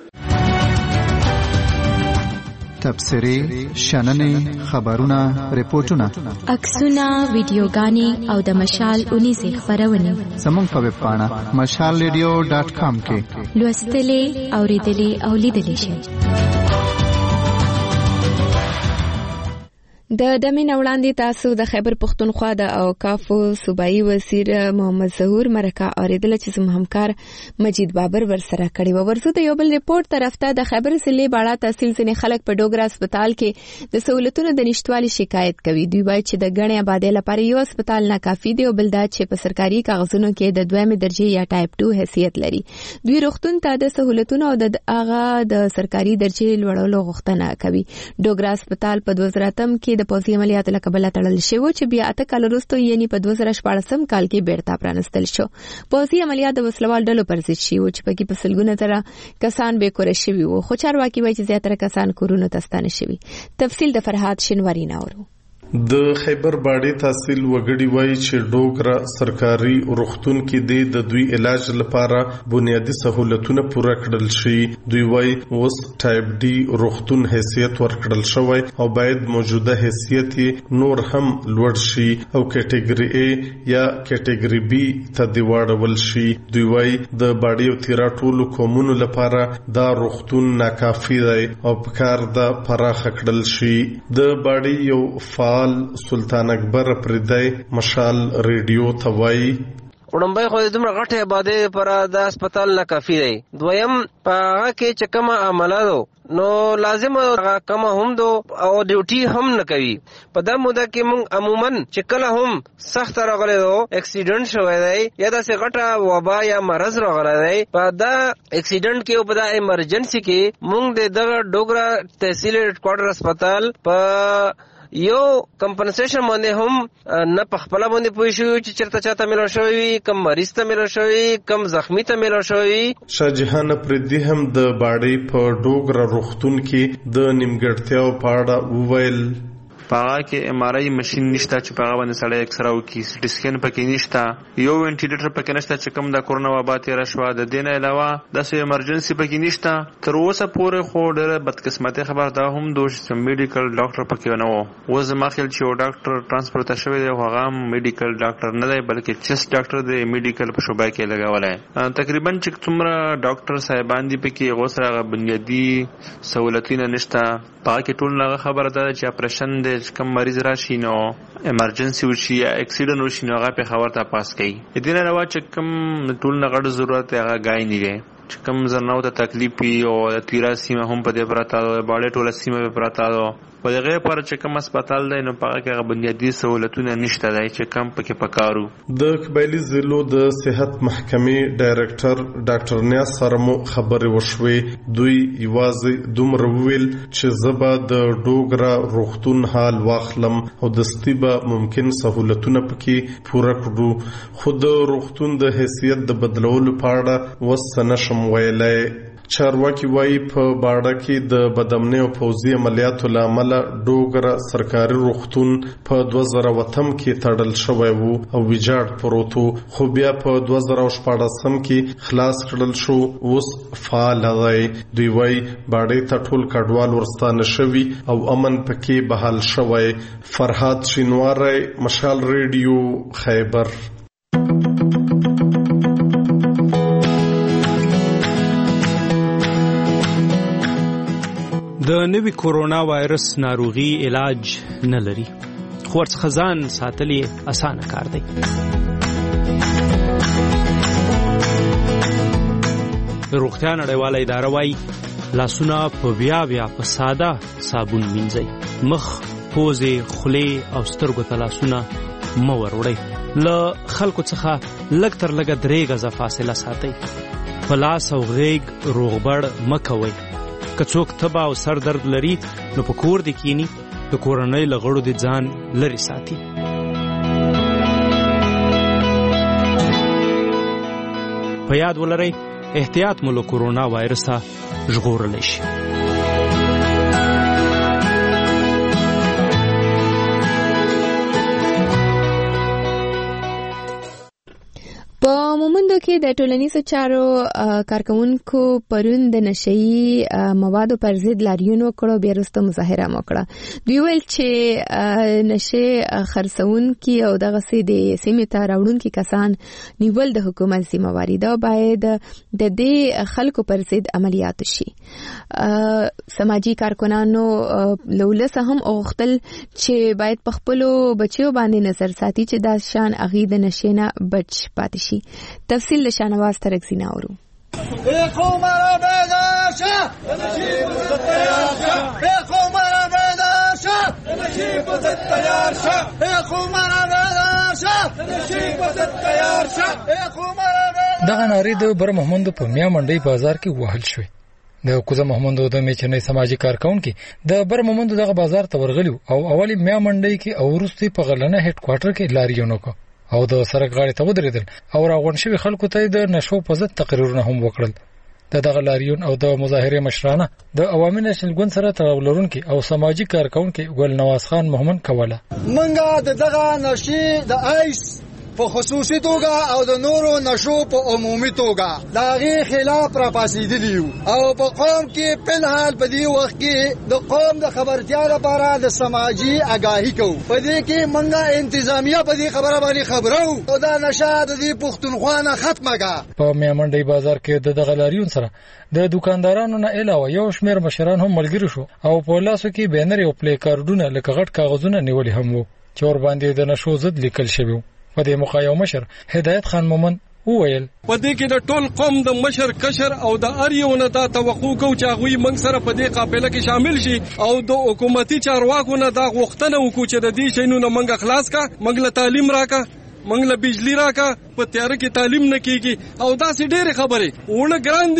تبصرې شننې خبرونه ریپورتونه عکسونه ویډیوګانې او د مشال اونیزه خبرونه زموږ په ویب پاڼه مشال ریډیو ډاټ کام کې لوستلې اوریدلې او لیدلې شئ. د دمن وړاندې تاسو د خیبر پختونخوا د اوقافو صوبایي وزیر محمد ظهور مرکه اوریدل چې زموږ همکار مجید بابر ورسره کړی و. ورسو د یو بل ریپورت طرف ته د خیبر ضلع باړه تحصیل ځینې خلک په ډوګرا هسپتال کې د سہولتونو د نشټوالي شکایت کوي. دوی وایي چې د غنې آبادی لپاره یو هسپتال ناکافي دی او بل دا چې په سرکاري کاغذونو کې د دویمه درجه یا ټایپ ټو حیثیت لري. دوی روغتون ته د سہولتونو او د هغه د سرکاري درجه لوړولو غوښتنه کوي. ډوګرا هسپتال په دوه زره اتم کې د پوځي عملیاتو له کبله تړل شوی چې بیا اته کال وروسته یعنی په دوه زره شپاړسم کال کې بیرته پرانستل شو. پوځي عملیات د وسلوال ډلو پر ضد شي چې پکې په سلګونه تر کسان به کور شوي وو خو چارواکي وایي چې زیاتره کسان کورونو ته ستانه شوي. تفصیل د فرحات شنواری ناورو. د خیبر باړې تحصیل وګړي وایي چې ډوګرا سرکاري روغتون کې د دوی علاج لپاره بنیادی سہولتونه پوره کړل شي. دوی وایي اوس ټایپ ډي روغتون حیثیت ورکړل شوی او باید موجوده حیثیت نور هم لوړ شي او کټګوري A یا کټګوري B ته دی واړول شي. دوی وایي د باړې او تیرا ټولو قومونو لپاره دا روغتون ناکافي دی او پکار د پراخ کړل شي. د باړې یو فعال سلطان اکبر پردای مشال ریډیو توای وړمبای خو د دومره غټه آبادی پر د هسپتال نه کافي دی. دویم په هغه کې چې کومه عمله نو لازم کم هم دو او ډیوټي هم نه کوي. په دا موده کې موږ عموما چې کله هم سخت راغلی دو اکسیډنټ شوی دی یا داسې غټه وبا یا مرض راغلی دی په دا اکسیډنټ کې او په دا ایمرجنسي کې موږ د دغه ډوګرا تحصیل هډ کوارټر هسپتال په یو کمپنسیشن باندې هم نه په خپل باندې پوي شو چې چرته چاته ملو شوی کم مریض ته ملو شوی کم زخمی ته ملو شوی. شاهجهان پردي هم د باړې په ډوګرا روغتون کې د نیمګړتیاو په اړه وویل. پاغه کې ایم آر آی ماشين نشته چې پاغه باندې سړی اکسره وکړي، سټي سکین پکې نشته، یو وینټیلیټر پکې نشته چې کوم د کورونا وبا تیر شو. د دې نه علاوه د ایمرجنسي پکې نشته. تر اوسه پورې خو ډېر بدقسمتي خبر دا هم دوه میډیکل ډاکټر پکې نه وو. و زما خیال چې یو ډاکټر ترانسپورت شوی دی، هغه میډیکل ډاکټر نه دی بلکې چیست ډاکټر دی، میډیکل په شوبه کې لګولای. تقریبا چې څومره ډاکټر صاحبان دي پکې غوسره بنیادی سہولتونه نشته. پاکه کې ټول نه خبره ده چې اپریشن د کم مریض راشي نو ایمرجنسي وشي یا اکسیډنټ وشي نو هغه په خبر ته پاس کوي. دې نه علاوه چې کم ټول نه غړ ضرورت هغه غای نه دی چې کم زرناو ته تکلیف پی او تیرا سیمه هم په دې پراته ده، باړې ټوله سیمه په پراته ده. په دغه پر چې کوم هسپتال دی نو پاکه کې بنیادی سہولتونه نشته دی چې کم پکې پکارو. د قبایلی ضلعو د صحت محکمې ډایرکټر ډاکټر نیاز سره مو خبرې وشوې. دوی یوازې دومره وویل چې زبا د ډوګرا روغتون حال واخلم او د ستیبه ممکن سہولتونه پکې پوره کړو، خو د روغتون د حیثیت د بدلولو په اړه وس نشم ویلای. چارواکي وایي په باړه کې د بدامنۍ او پوځي عملیاتو له امله ډوګرا سرکاري روغتون په دوه زره وتم کې تړل شوی وو او ویجاړ پروت وو، خو بیا په دوه زره شپاړسم کې خلاص کړل شو، اوس فعال دی. دوی وایي باړې ته ټول کډوال ورستانه شوي او امن پکې بحال شوی. فرهاد شینواری، مشال ریډیو، خیبر. د نوي کورونا وایرس ناروغي علاج نه لري، خو ورڅخه ځان ساتل یې اسانه کار دی. د روغتیا نړیواله اداره وایي لاسونه په بیا بیا په ساده صابون مینځئ، مخ، پوزې، خولې او سترګو ته لاسونه مه وروړئ. له خلکو څخه لږ تر لږه درې غزه فاصله ساتئ. په لاس او غیږ روغبړ مه کوئ. که څوک تبه او سر درد لري نو په کور دې کینی، د کورنۍ له غړو دې ځان لرې ساتي. په یاد ولرئ احتیاط مو له کورونا وایرسه ژغورلی شي. په مومندو کې د ټولنیزو چارو کارکونکو پرون د نشئی موادو پر ضد لاریون وکړو، بیا وروسته مظاهره وکړه. دوی ویل چې نشه خرڅونکي او دغسې د سیمې ته راوړونکي کسان نیول د حکومت ذمہواري ده، باید د دې خلکو پر ضد عملیات شي. سماجی کارکنانو له ولسه هم غوښتل چې باید په خپلو بچیو باندې نظر ساتي چې دا شان هغوی د نشې نه بچ پاتې شي. تفصیل لشانواز ترکزی ناورو. دغه ناری د بر محمد په میا منډي بازار کې وهل شوی. د کوزه محمد د میچنې سماجی کارکونکو د بر محمد دغه بازار ته ورغلیو او اولی میا منډي کې او ورستي په غلنه هډ کوارټر کې لاریون وکړ او د سرک غاړې ته ودرېدل او راغون شوی خلکو ته د نشو په ضد تقریرونه هم وکړل. د دغه لاریون او د مظاهره مشرانه د عوامي نشل ګوند سره تړاو لرونکي او سماجی کارکونکو ګل نواز خان محمد کوله. منګه د دغه نشي د آیس په خصوصي توګه او د نورو نشو په عمومي توګه دغه خلاف را پاسېدلی او په قوم کې په حال په دې وخت کې د قوم د خبرتیا لپاره د سماجی آگاهی کو. په دې کې منګه انتظامیه په دې خبره باندې خبرو او دا نشه د دې پښتونخوا نه ختمه کا. په میامنډي بازار کې د دغلاریون سره د دکاندارانو نه علاوه یو شمیر مشران هم ملګری شو او په لاسو کې بینر او پلی کارډونه لکه غټ کاغذونه نیولې هم وو چې ور باندې د نشو ضد لیکل شوی. په دې مخایو مشر هدایت خان مومن وویل په دې کې د ټول قوم د مشر کشر او د اریونه دا توقع کو چې هغه موږ سره په دې قافله کې شامل شي او د حکومتي چارواکو نه دا غوښتنه وکړو چې د دې شینو نه موږ خلاص کا، موږ له تعلیم راکا، موږ له بجلی راکا، په تیار کې تعلیم نه کیږي او دا سي ډېر خبره وړه ګران دي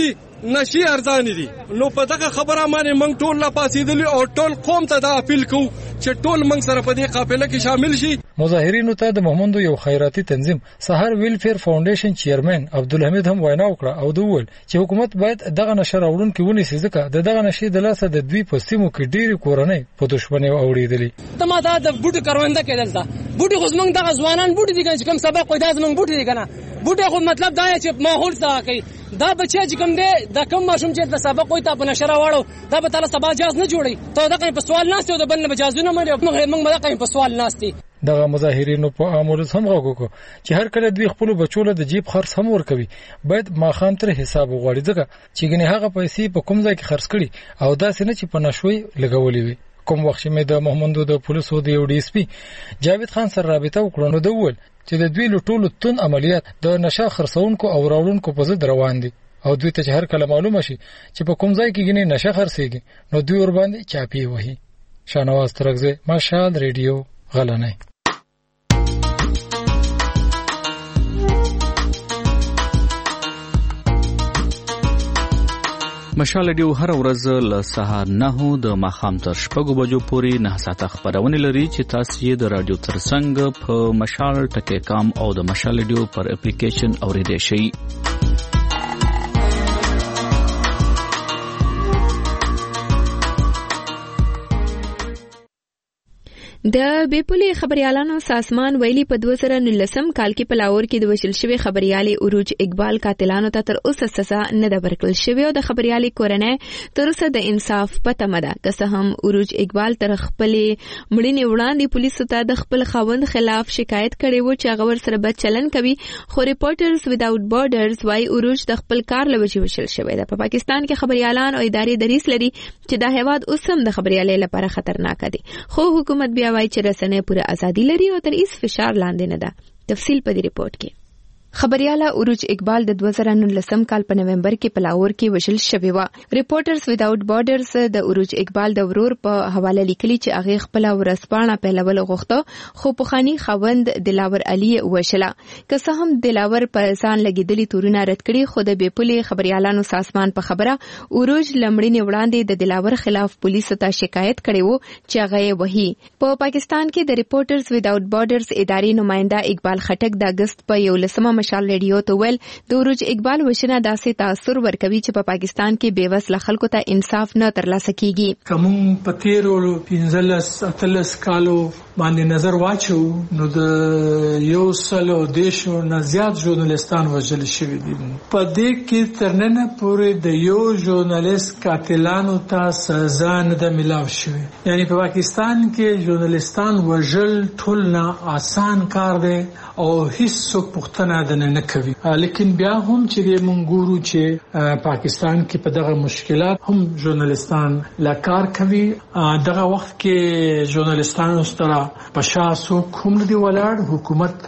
نشي ارزان دي. نو په دغه خبره باندې موږ ټول لا پاسېدلی او ټول قوم ته دا اپیل کوو چې ټول موږ سره په دې قافله کې شامل شي. مظاهرینو ته د محمد یو خیراتي تنظیم سحر ویلفیر فاونډیشن چیرمن عبدالحمید هم وینا وکړه او دوی چې حکومت باید دغه نشر اورونکو ونیسي ځکه د دغه نشي د لاسه د دوی په سیمو کې ډېری کورنۍ په دښمنۍ اوړېدلې. ته ما دا د بوټو کرونده کېدل تا بوټي خو زمونږ دغه ځوانان بوټي دي چې کوم سبق کوي دا زمونږ بوټي دي کنه. بوټي خو مطلب دا چې ماحول سره کوي دا بچي چې کوم دی دا کوم ماشوم چې د سبق کوي ته په نشره واړو دا به تعالی سبا جاز نه جوړي ته دغه په سوال ناشته او د بل نه جازونه مې موږ موږ دغه په سوال ناشتي. دغه مظاهرینو په امولس هم غوښکو چې هر کله دوی خپل بچو د جیب خرڅ هم ورکوي باید ماخام تر حساب وغواړي ځکه چې ګنې هغه پیسې په کوم ځای کې خرڅ کړي او دا څنګه چې په نشوي لګولې وي. کوم وخت مې د محمد د پولیسو د یو ډي اس پی جاوید خان سره رابطه وکړه نو د ول چې د دوی لټولو تون عملیات د نشه خرڅونکو او راوړونکو په ضد روان دي او دوی ته هر کله معلومه شي چې په کوم ځای کې ګنې نشه خرڅيږي نو دوی ور باندې چاپی وهي. شانواز ترغزه مشال ریډیو غلنه. مشال ډیو هر ورځ له سهار نه د ماخام تر شپږو بجو پورې نه ساعته خبرونه لري چې تاسو یې د رادیو ترڅنګ په مشال ټکی کام او د مشال ډیو پر اپلیکیشن اوریدئ شئ. د بیپولې خبريالانو سازمان ویلي په دوه زره نولسم کال کې په لاهور کې د وژل شوی خبريالي عروج اقبال قاتلانو ته تر اوسه سزا نه ده ورکړل شوې او د خبريالي کورنۍ تر اوسه د انصاف پته مده که څه هم عروج اقبال تر خپلې مړینې وړاندې پولیسو ته د خپل خاوند خلاف شکایت کړې و چې هغه ورسره بد چلن کوي خو ریپورټرز وداوټ بارډرز وايي عروج د خپل کار لوجې وژل شوی ده. په پاکستان کې خبريالان او ادارې دریس لري چې د هیواد اوس هم د خبريالۍ لپاره خطرناک دي خو حکومت بیا وایي چې رسنۍ پوره ازادي لري او تر هیڅ فشار لاندې نه ده. تفصیل په دې ریپورت کې. خبرياله عروج اقبال د دوه زره نولسم کال په نومبر کې په لاهور کې وژل شوی و. ریپورټرز وداوټ بارډرز د عروج اقبال د ورور په حواله لیکلي چې هغه خپل ورسپانه پیلول غوښته خو په خاني خوند دلاور علي وشله. که څه هم دلاور په ځان لګیدلي تورونه رد کړي خو د بیپولې خبريالانو سازمان په خبره عروج لمړینې وړاندې د دلاور خلاف پولیسو ته شکایت کړي وو چې هغه وਹੀ. په پاکستان کې د ریپورټرز وداوټ بارډرز ادارې نماینده اقبال خټک د اگست په یولسمه مشال ریډیو ته ویل د عروج اقبال وشنه داسې تاثر ورکوي چې په پاکستان کې بیوسله خلکو ته انصاف نه ترلاسه کیږي. کوم پتیرو پنځلس اتلس کالو باندې نظر واچو نو د یو سلو دیشو نه زیات ژورنالستان وژل شوي دي. په دې کې ترننه پورې د یو ژورنالیست قاتلانو ته سزا نه ده ملاو شوې. یعنی په پاکستان کې ژورنالستان وژل ټول نه آسان کار دی او هیڅ څوک پوښتنه ده نه کوي. لیکن بیا هم چې موږ ګورو چې پاکستان کې په دغه مشکلات هم ژورنالستان لا کار کوي. دغه وخت کې ژورنالستانو سره پشاسو کوم دی ولاړ حکومت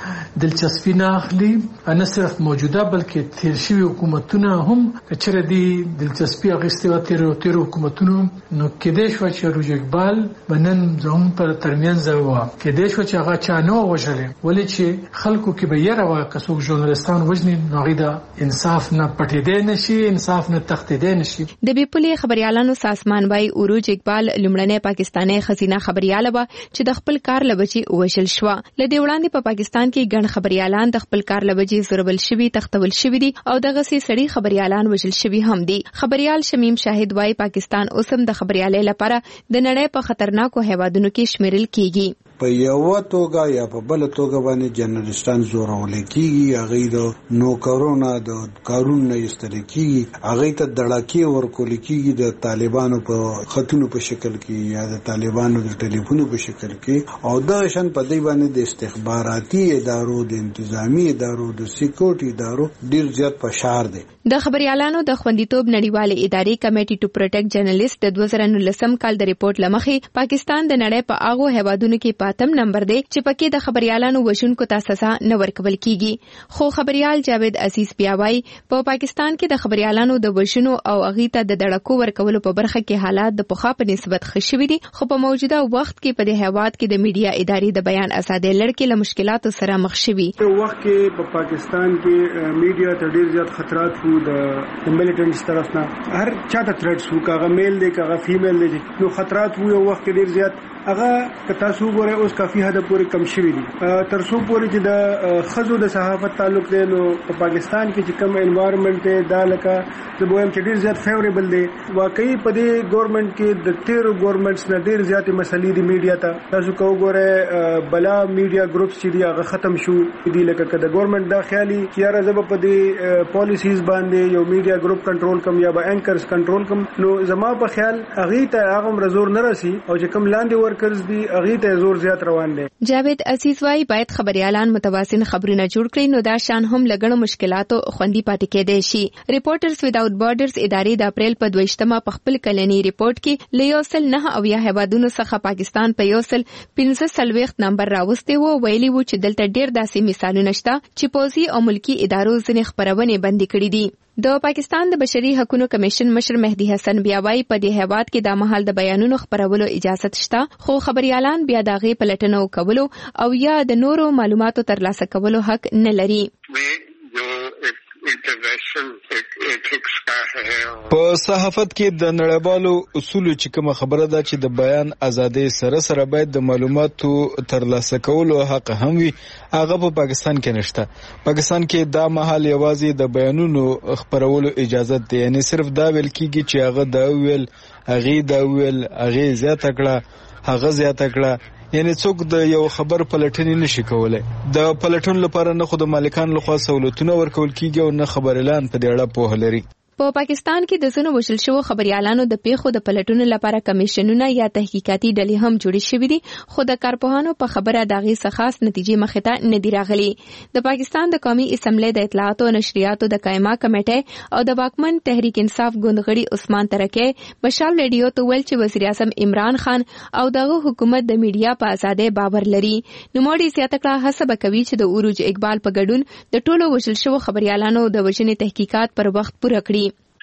دلچسپي نه اخلي نه صرف موجوده بلکې تیر شوی حکومتونه هم چې ردي دلچسپي اخیستي و تیر تیر حکومتونو نو کېدې شو چې عروج اقبال بنن زموږ پر ترمنځ و کېدې شو چې هغه چا نه وژلې ولې چې خلکو کې به یې راو کڅوګ ژورنالستان وژني نو غیدا انصاف نه پټېدې نشي انصاف نه تختېدې نشي. د بیپولې خبريالانو سازمان وايي عروج اقبال لمړنۍ پاکستاني خزینه خبرياله و چې د خپل کار لبچي وژل شو. لدې وړاندې په پاکستان کې ګڼ خبريالان د خپل کار لبچي زوربل شوي تختول شوي دي او دغه سي سړي خبريالان وژل شوي هم دي. خبريال شمیم شاهد وايي پاکستان اوسم د خبريالۍ لپاره د نړۍ په خطرناکو هیوادونو کې شمیرل کیږي. په یو توګه یا په بل توګه باندې جنرالستان زورول کیږي هغه د نوکرونو د قانون نه استل کیږي هغه ته دړاکی ورکول کیږي د طالبانو په خطونو په شکل کې یا د طالبانو د ټلیفونو په شکل کې او د شان په دی باندې د استخباراتي ادارو د انتظامی ادارو د سکیورټي ادارو ډیر زیات فشار دی. د خبريالانو د خوندیتوب نړیوالې ادارې کمیټي ټو پروټیکټ جرنالست د دوه زره نولسم کال د ریپورت لمخې پاکستان د نړۍ په هغو هیوادونو کې په اتم نمبر دی چې پکې د خبريالانو وژونکو ته سزا نه ورکول کیږي. خو خبريال جاوید عزیز بیا وايي په پاکستان کې د خبريالانو د وژنو او اغې ته د دړکو ورکولو په برخه کې حالات د پخوا په نسبت ښه شوي دي، خو په موجوده وخت کې په دې هیواد کې د میډیا ادارې د بیان ازادۍ لړ له مشکلاتو سره مخ شوي. په وخت کې په پاکستان کې میډیا ته ډیر زیات خطرات وو د ملیټنټس طرف نه، هر چاته تھریټس وو، کاغه میل دی کاغه فیمیل دی، نو خطرات وو. یو وخت کې ډیر زیات هغه تاسو ګوره اوس کافي حد پورې کم شوي دي. تر څو پورې چې د خزو د صحافت تعلق دی نو په پاکستان کې چې کوم انوایرنمنت دی دا لکه د بویم چې ډیر زیات فیوریبل دی. واقعي په دې ګورنمنت کې د تیرو ګورنمنټس نه ډیر زیات مسلې دي میډیا ته. تاسو کو ګوره بلا میډیا ګروپس چې دی هغه ختم شو دي، لکه کله ګورنمنت دا خیالي چې یاره زب په دې پالیسیز باندې یو میډیا ګروپ کنټرول کم یا به انکرز کنټرول کم، نو زما په خیال هغه ته هغه رزور نه راسي او چې کم لاندې ورکرز دي هغه ته زور زیات روان دي. جاوید عزیز وايي باید خبريالان متوازن خبرونه جوړ کړي، نو دا شان هم لګڼو مشکلاتو خوندي پاتې کېدای شي. ریپورټرز وداوت بارډرز ادارې د اپریل په دویشتمه په خپل کلنی ریپورت کې له یو سل نه او یا هیوادونو څخه پاکستان په یو سل پنځه څلوېښت نمبر راوستي وو. ویلي وو چې دلته ډیر داسې مثالونه شته چې پوځي او ملکی ادارو ځینې خبرونه بندي کړې دي. د پاکستان د بشري حقوقو کمیشن مشر مهدی حسن بیا وايي په دې هیواد کې د مهال د بیانونو خبرولو اجازه شته، خو خبريالان بیا دغه پلټنو کولو او یا د نورو معلوماتو ترلاسه کولو حق نه لري. په صحافت کې د نړیوالو اصولو چې کومه خبره ده چې د بیان ازادۍ سره سره باید د معلوماتو ترلاسه کولو حق هم وي، هغه په پاکستان کې نشته. پاکستان کې دا مهال یوازې د بیانونو خبرولو اجازه ده، یعنی صرف دا ویل کیږي چې هغه دا ویل هغه دا ویل هغه زیاته کړه هغه زیاته کړه، یعنی څوک د یو خبر پلټنې نشي کولای. د پلټن لپاره نه خود مالکان لخوا سہولتونه ورکول کیږي او نه خبر اعلان په دې اړه پوهه لري. په پاکستان کې د زنو وشل شو خبريالانو د پیښو د پلټونو لپاره کمیشنونه یا تحقیقاتي ډلې هم جوړې شوې دي، خو د کارپوهانو په خبره داغي څخه خاص نتیجې مخې ته نه دی راغلي. د پاکستان د قومي اسمبلی د اطلاعات او نشریاتو د قائمه کمیټې او د واکمن تحریک انصاف ګوندغړي عثمان ترکه مشال ریډیو ته ویل چې وزیر اعظم عمران خان او دغه حکومت د میډیا په ازادۍ باور لري. نو موږ زیاته کړه هڅه کوي چې د عروج اقبال په ګډون د ټولو وشل شو خبريالانو د وژنې تحقیقات پر وخت پوره کړي.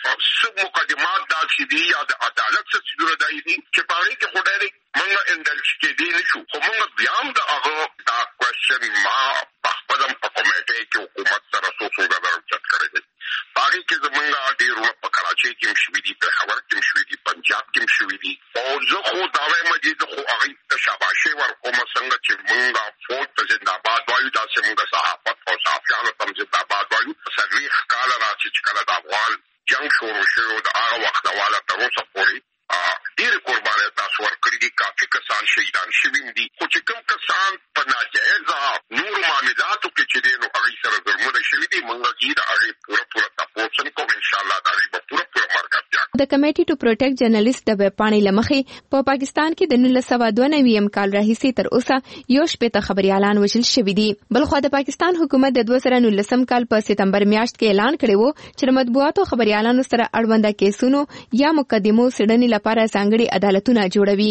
سب مقدمات داسې دي یا د عدالت څخه چې جوړ دی چې په هغه کې خدای موږ اندل چې دی نشو، خو موږ بیا هم د هغه دا کوېشن ما په خپل په کمیټه کې حکومت سره څو څو غواړم چې کړی دی. هغه کې زمونږ ډیرونه په کراچۍ کې هم شوي دي، په خبر کې هم شوي دي، پنجاب کې هم شوي دي. او زه خو دا وایم چې خو هغه ته شاباشي ورکوم څنګه چې موږ فوج ته زنده‌باد وایو، داسې موږ صحافت او صحافیانو ته زنده‌باد وایو. څلوېښت کاله راځي چې کله د افغان جنگ شروع شو د هغه وخت والا تر اوسه پورې ډېر قربانۍ تاسو ورکړي دي، کافي کسان شهیدان شوي دي، خو چې کوم کسان په ناجایزه نورو معاملاتو کې چې دي نو هغوی سره ظلمونه شوي دي، موږ دې د هغې پوره پوره تپوس کوو. انشاءالله د هغې به پوره پوره مرګ د کمیټي ټو پروټیکټ جرنالست د ویب پاڼې له مخې په پاکستان کې د نولس سوه دوه نوېم کال راهیسې تر اوسه یو شپېته خبريالان وژل شوي دي. بلخوا د پاکستان حکومت د دوه زره نولسم کال په سپتمبر میاشت کې اعلان کړی و چې د مطبوعاتو خبريالانو سره اړونده کیسونو یا مقدمو څېړنې لپاره ځانګړي عدالتونه جوړوي.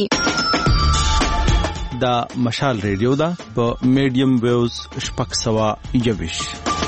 دا مشال ریډیو دا په میډیم ویوز شپږ سوه یوویش.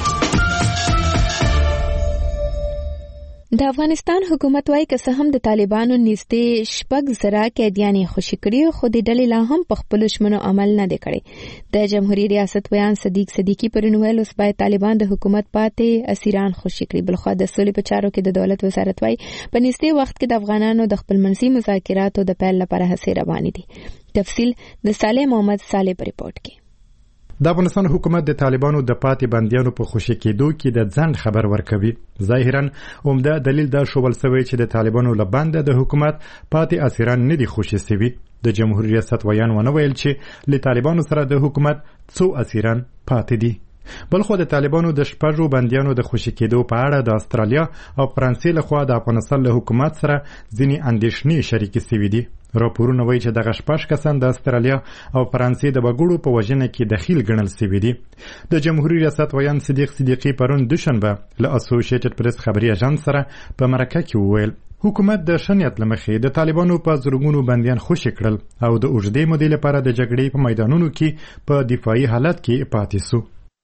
د افغانستان حکومت وايي که څه هم د طالبانو نږدې شپږ زره قیدیان یې خوشي کړي، خو د ډلې لا هم په خپلو ژمنو عمل نه دی کړی. د جمهوریت ریاست ویان صدیق صدیقي پرون ویل اوس باید طالبان د حکومت پاتې اسیران خوشي کړي. بلخوا د سولې په چارو کې د دولت وزارت وايي په نږدې وخت کې د افغانانو د خپلمنځي مذاکراتو د پیل لپاره هڅې روانې دي. تفصیل د صالح محمد صالح په ریپورت کې. د افغانستان حکومت د طالبانو د پاتې بندیانو په خوشي کېدو کې د ځنډ خبر ورکوي. ظاهرا عمده دلیل دا شوبل سوی چې د طالبانو له بنده د حکومت پاتې اسیران نه دي خوشي سوي. د جمهوریت ریاست ویان ونه ویل چې له طالبانو سره د حکومت څو اسیران پاتې دي. بلخو د طالبانو د شپږو بندیانو د خوشي کېدو په اړه د استرالیا او فرانسې لخوا د افغانستان له حکومت سره ځینې اندېښنې شریکې سوي دي. راپورونه وایي چې دغه شپږ کسان د استرالیا او فرانسې د وګړو په وژنه کې دخیل ګڼل شوي دي. د جمهوریت ریاست ویان صدیق صدیقي پرون دوشنبه له اسوسییټډ پریس خبري اژانس سره په مرکه کې وویل حکومت د شنیت لمخې د طالبانو په زرګونو بندیان خوشي کړل او د اوږدې مودې لپاره د جګړې په میدانونو کې په دفاعي حالت کې پاتې سو.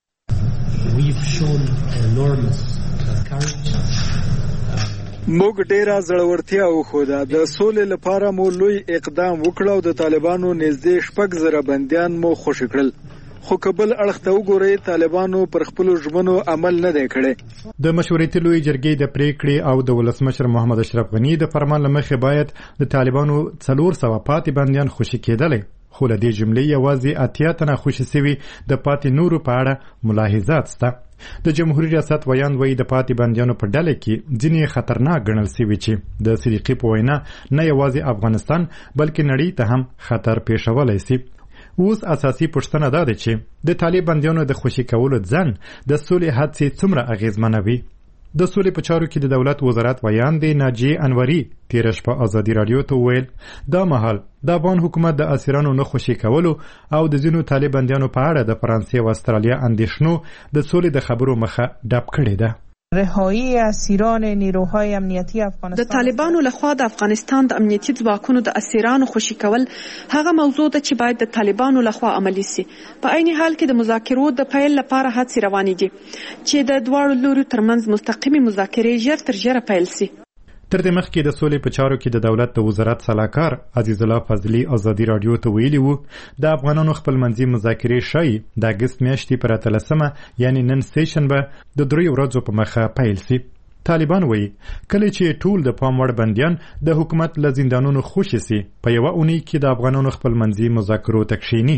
موږ ډیره زړورتیا وښوده. د سولې لپاره مو لوی اقدام وکړ او د طالبانو نږدې شپږ زره بندیان مو خوشي کړل. خو کبل اړخ ته وګورئ طالبانو پر خپل ژمنو عمل نه دی کړی. د مشورتي لوی جرګې د پریکړې او د ولسمشر محمد اشرف غنی د فرمان لمخې باید د طالبانو څلور سوه پاتې بندیان خوشي کېدلی، خو له دې جملې یوازې اتیا تنه خوشي سوي د پاتې نورو په اړه ملاحظات سته. د جمهوریت ریاست ویان وایي د پاتې بندیانو په ډله کې ځینې خطرناک ګڼل سوي چې د صدیقي په وینا نه یوازې افغانستان بلکې نړۍ ته هم خطر پیښولی سي. اوس اساسي پوښتنه دا ده چې د طالب بندیانو د خوشي کولو ځنډ د سولې هڅې څومره اغیزمنوي. د سولې په چارو کې د دولت وزارت ویان دی ناجیه انوري تېره شپه ازادي راډیو ته وویل دا مهال د افغان حکومت د اسیرانو نه خوشي کولو او د ځینو طالب بندیانو په اړه د فرانسې او استرالیا اندېښنو د سولې د خبرو مخه ډب کړې ده. رهایی اسیران نیروهای امنیتی افغانستان د طالبانو لخوا د افغانستان د امنیتي ځواکونو د اسیرانو خوشي کول هغه موضوع ده چې باید د طالبانو لخوا عملي سي. په عین حال کې د مذاکرو د پیل لپاره هڅې روانې دي چې د دواړو لورو ترمنځ مستقیمي مذاکرې ژر تر ژره پیل سي. تر دې مخکې د سولې په چارو کې د دولت د وزارت سلاکار عزیز الله فضلي ازادي راډیو ته ویلي وو د افغانانو خپلمنځي مذاکرې شایي د اګست میاشتې پر اتلسمه یعنی نن سیشنبه د دریو ورځو په مخه پیل سي. طالبان وایي کله چې ټول د پام وړ بندیان د حکومت له زندانونو خوشي سي په یوه اونۍ کې د افغانانو خپلمنځي مذاکرو ته کښیني.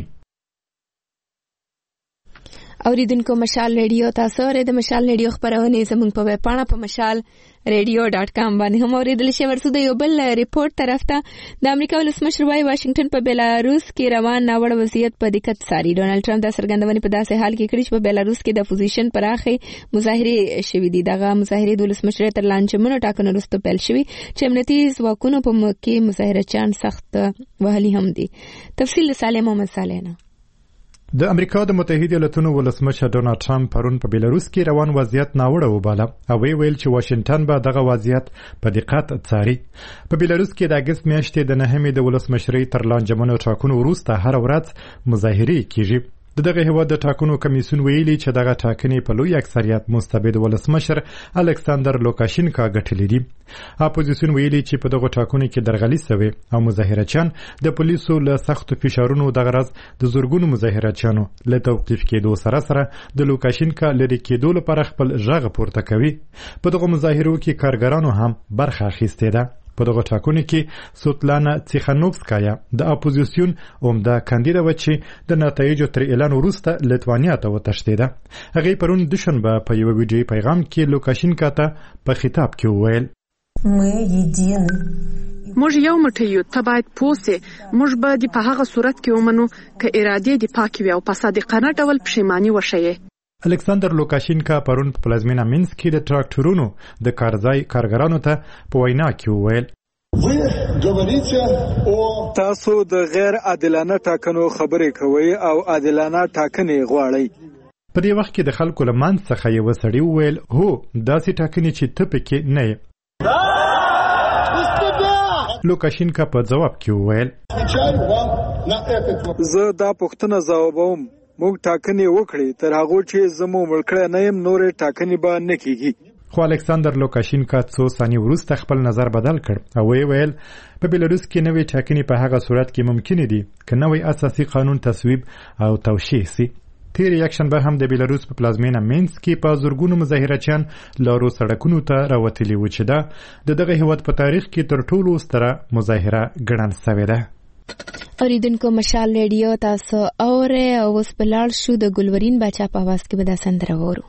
اوریدونکو مشال ریډیو تاسو اورئ. د مشال ریډیو خبرونه زموږ په ویب پاڼه په مشال ریډیو ډاټ کام باندې هم اوریدل شي. ورسره د یو بل ریپورت طرف ته د امریکا ولسمشر وايي واشنگټن په بیلاروس کې روان ناوړه وضعیت په دقت څاري. ډونالد ټرمپ دا څرګندونې په داسې حال کې کړې چې په بیلاروس کې د اپوزیشن پراخې مظاهرې شوې دي. دغه مظاهرې د ولسمشر تر لانجمنو ټاکنو وروسته پیل شوې چې امنیتي ځواکونو په موقع مظاهرچیان سخت وهلي هم دي. تفصیل سالم محمد صالح. د امریکا د متحده ایالاتونو ولسمشر ډونالد ټرمپ پرون په بیلاروس کې روان وضعیت ناوړه وباله او ویل چې واشنگټن به دغه وضعیت په دقت څاري. په بیلاروس کې د اګست میاشتې د نهمې د ولسمشرۍ تر لانجمنو ټاکنو وروسته هر ورځ مظاهرې کیږي. د دغه هیواد د ټاکنو کمیسیون ویلي چې دغه ټاکنې په لوی اکثریت مستبد ولسمشر الکساندر لوکاشینکا ګټلې دي. اپوزیسیون ویلي چې په دغه ټاکنو کې درغلي شوې او مظاهرچیان د پولیسو له سختو فشارونو دغه ورځ د زورګونو مظاهرچیانو له توقیف کېدو سره سره د لوکاشینکا لري کېدو لپاره خپل غږ پورته کوي. په دغه مظاهرو کې کارګرانو هم برخه اخیستې ده. په دغه ټاکنو کې سوتلانا تیخانوفسکایا د اپوزیسیون عمده کاندیدا و چې د نتایجو تر اعلان وروسته لیتوانیا ته وتښتېده. هغې پرون دوشنبه په یو ویډیویي پیغام کې لوکاشینکا ته په خطاب کې وویل موږ یو موټی یو، ته باید پوه سې موږ به دې په هغه صورت کې ومنو که ارادې دې پاکې وي او په صادقانه ډول پښیماني وښیې. الکساندر لوکاشینکا پرون په پلازمینه مینسک کې د ټراکټورونو د کارځای کارګرانو ته په وینا کې وویل تاسو د غیر عادلانه ټاکنو خبرې کوئ او عادلانه ټاکنې غواړئ. په دې وخت کې د خلکو له منځ څخه یو سړی وویل هو داسې ټاکنې چې ته پکې نه یې. لوکاشینکا په جواب کې وویل زه دا پوښتنه ځوابوم موږ ټاکنې وکړې تر هغه چې زمو ملکړه نه يم نورې ټاکنې به نه کیږي. خو الکساندر لوکاشینکا څو ثانیې وروسته خپل نظر بدل کړ او ویل په بیلاروس کې نوې ټاکنې په هغه صورت کې ممکن دي چې نوې اساسي قانون تصویب او توشیح سي. تیر یکشنبه هم د بیلاروس په پلازمینه مینسک کې په زورګونو مظاهرچیان لارو سړکونو ته راوتلي و چې دا د دغه هیواد په تاریخ کې تر ټولو ستره مظاهره ګڼل شوې ده. اوریدونکو مشال ریډیو تاسو اورئ او اوس بلال شو د ګلورین بچا په आवाज کې به دا سندره وورو.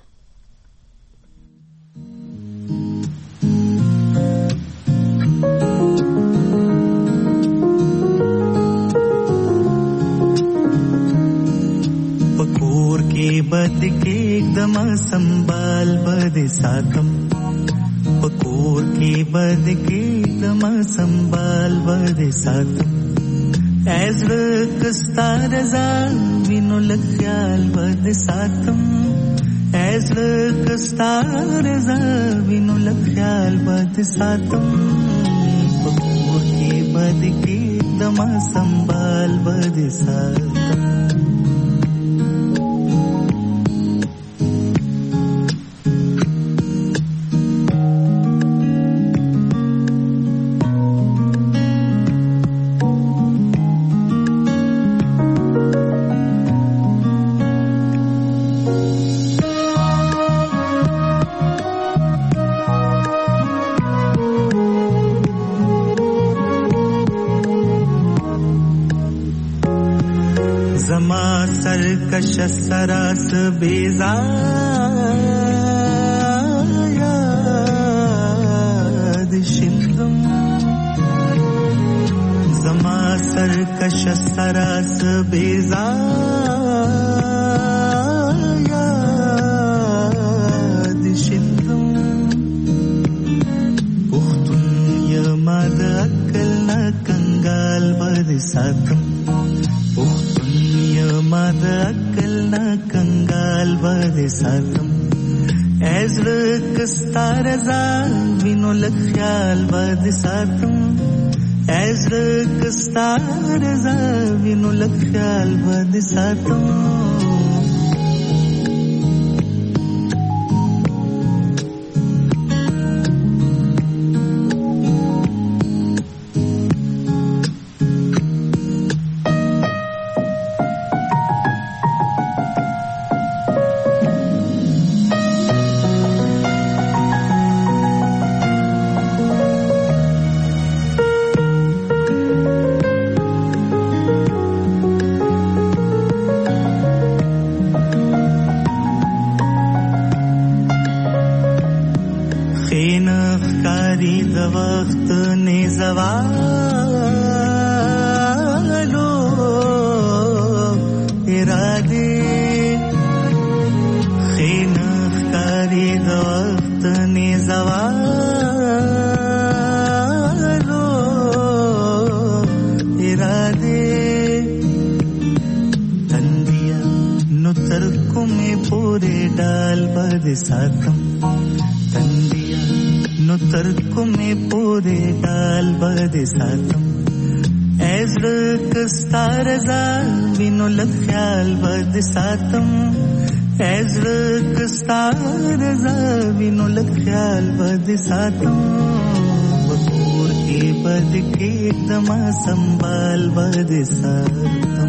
پکور کې بد کې دم سنبال بد ساتم پکور کې बद के दमा संभाल बद सातम ऐज़्र कस्ता रज़ा विनो लख्याल बद सातम ऐज़्र कस्ता रज़ा विनो लख्याल बद सातम बकूर के बद के दमा संभाल बद सातम सरकश सरास बेजायाद शिंदम जमा सरकश सरास बेजायाद शिंदम पुख्तुन यमाद अक्कल न कंगाल बद सातम मद अक्कल न कंगाल बद सातम ऐज़्र कस्ता रज़ा विनो लख्याल बद सातम ऐज़्र कस्ता रज़ा विनो लख्याल बद सातम सातम ऐज़्र कस्ता रज़ा विनो लख्याल बद सातम बकूर के बद के दमा संभाल बद सातम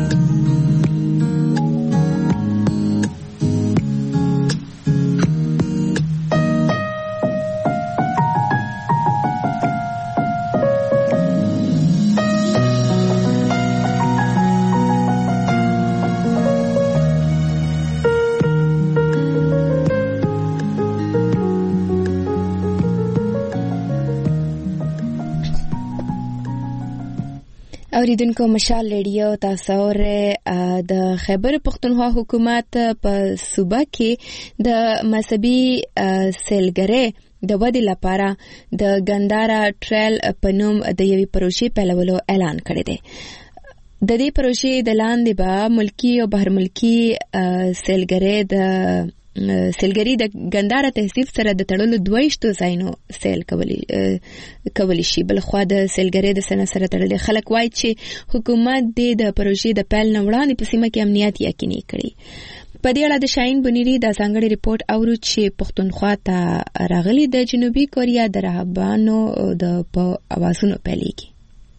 اوریدونکو مشال ریډیو تاسو ور د خیبر پختونخوا حکومت په صوبه کې د مذهبي سیلګری د ودی لپاره د ګندارا ټریل په نوم د یوې پروژې پیلولو اعلان کړی دی. د دې پروژې د لاندې به ملکی او بهر ملکی سیلګری د سیلګری د ګندارا تحصیل سره د تړلو دویشتو ځایونو سیل کولی کولی شي. بل خو د سیلګری د سن سره تړلې خلک وایي چې حکومت د پروژې د پیل نه وړاندې په سیمه کې امنیت یقیني کړي. په دې اړه د شاهین بنيري د ځانګړي ریپورت اورو چې پښتونخوا ته راغلي د جنوبي کوریا د راهبانو د په اوازونو پیلېږي.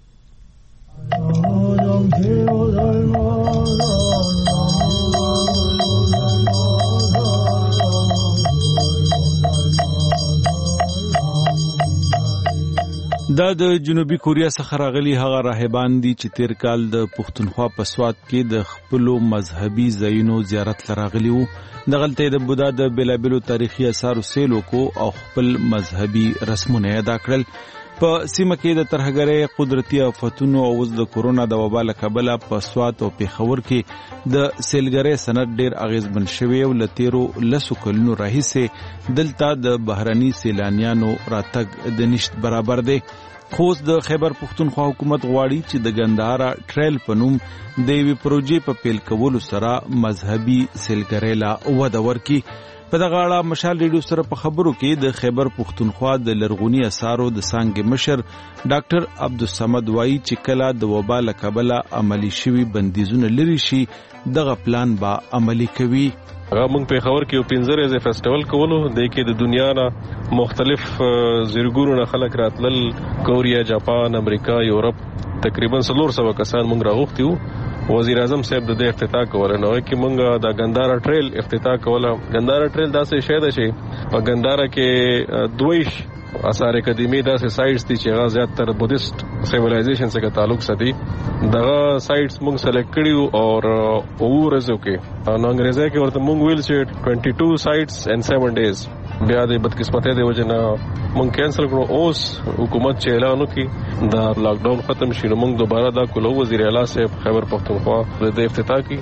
دا د جنوبي کوریا څخه راغلي هغه راهبان دي چې تیر کال د پښتونخوا په سواد کې د خپل مذهبي ځایونو زیارت لراغلي وو. دغلته د بودا د بلابلو تاریخي آثارو سیلو کو او خپل مذهبي رسمونه ادا کړل. په سیمه کې د ترهګرۍ قدرتي آفتونو او د کورونا د وبا له کبله په سوات او پېښور کې د سیلګرۍ صنعت ډېر اغېزمن شوی او له تیرو لسو کلونو راهیسې دلته د بهرني سیلانیانو راتګ د نشت برابر دی. خوست د خیبر پښتونخوا حکومت غواړي چې د ګندهارا ټریل په نوم د یوې پروژې په پیل کولو سره مذهبي سیلګرۍ لا وده ورکړي. په دغه اړه مشال ریډیو سره په خبرو کې د خیبر پښتونخوا د لرغوني اثارو د څانګې مشر ډاکټر عبدالصمد وایي چې کله د وبا له کبله عملي شوي بندیزونه لرې شي دغه پلان به عملي کوي. هغه موږ په خبر کې یو پنځه ورځې فیسټیوال کولو د کې د دنیا نه مختلف زیرګونو نه خلک راتلل، کوریا، جاپان، امریکا، یورپ، تقریبا څلور سوه کسان موږ راغوښتي وو. وزیر اعظم صاحب د دې افتتاح کوله نو کې موږ د ګندهارا ټریل افتتاح کوله. ګندهارا ټریل داسې شی ده چې په ګندهارا کې دویش آثار قدیمی داسې سایټس دي چې هغه زیاتره بودیست سیویلایزیشن سره تعلق ساتي. دغه سایټس موږ سلیکټ کړیو او او ورځو کې نو انګریزي کې ورته موږ ویل چې بائیس سایټس ان سیون ډیز. بیا د بدقسمتۍ د وجه نه موږ کینسل کړو. اوس حکومت چې اعلان وکړي دا لاک ډاون ختم شي نو موږ دوباره دا کولو. وزیر اعلی صاحب خیبر پښتونخوا د افتتاح کی.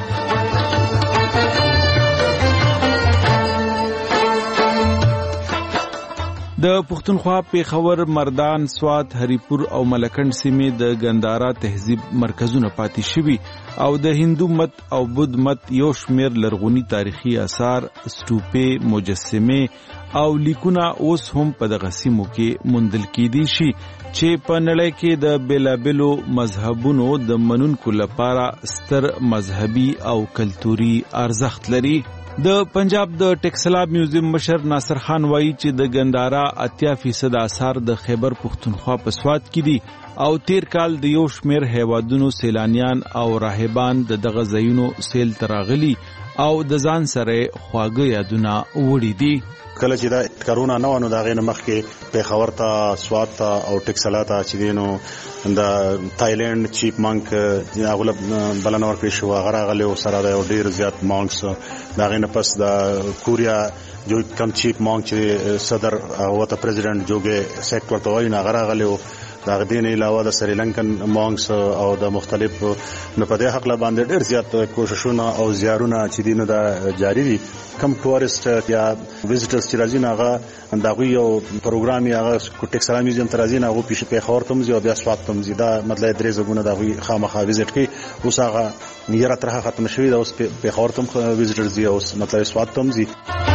د پښتونخوا پېښور، مردان، سوات، هریپور او ملکنډ سیمې د ګندهارا تهذیب مرکزونه پاتې شوي او د هندو مت او بودھ مت یو شمیر لرغوني تاریخي آثار، سټوپې، مجسمې او لیکونه اوس هم په دغه سیمو کې موندل کېدی شي چې په نړۍ کې د بیلابیلو مذهبونو د منونکو لپاره ستر مذهبي او کلتوري ارزښت لري. د پنجاب د ټیکسلا میوزیم مشر ناصر خان وایي چې د ګندهارا اتیا فیصد آثار د خیبر پښتونخوا په سوات کې دي او تیر کال د یو شمیر هیوادونو سیلانیان او راهبان د دغه ځایونو سیل تراغلي او د ځان سره خواږه یادونه وړي دي. کله چې دا کرونا نه ونه دا غینه مخکې پېښور ته، سوات ته او ټیکسلا ته چې دینو د تایلند چیپ مانک هغه بلنور پیښ شو هغه غلې او سره د ډیر زیات مانکس دا غینه پس د کوریا جو کم چیپ مانک چې صدر او ته پریزیدنت جوګه سیکټر ته وایي نه غره غلې دا غدین علاوه د سریلانکن مانکس او د مختلف نه په دې حق لا باندې ډیر زیات کوششونه او زیارونه چې دینه دا جاری دي. کم ټورست یا ویزټرز چې راځي هغه دا یو پروګرام یې هغه ټیکسلا میوزیم ته راځي نه هغه پیښه په خور تم زی او بیا سوات تم زی دا مطلب درې زګونه دا خامخا ویزټ کوي. اوس هغه نیره ترخه ختم شوی دا اوس په خور تم ویزټرز دی اوس مطلب سوات تم زی.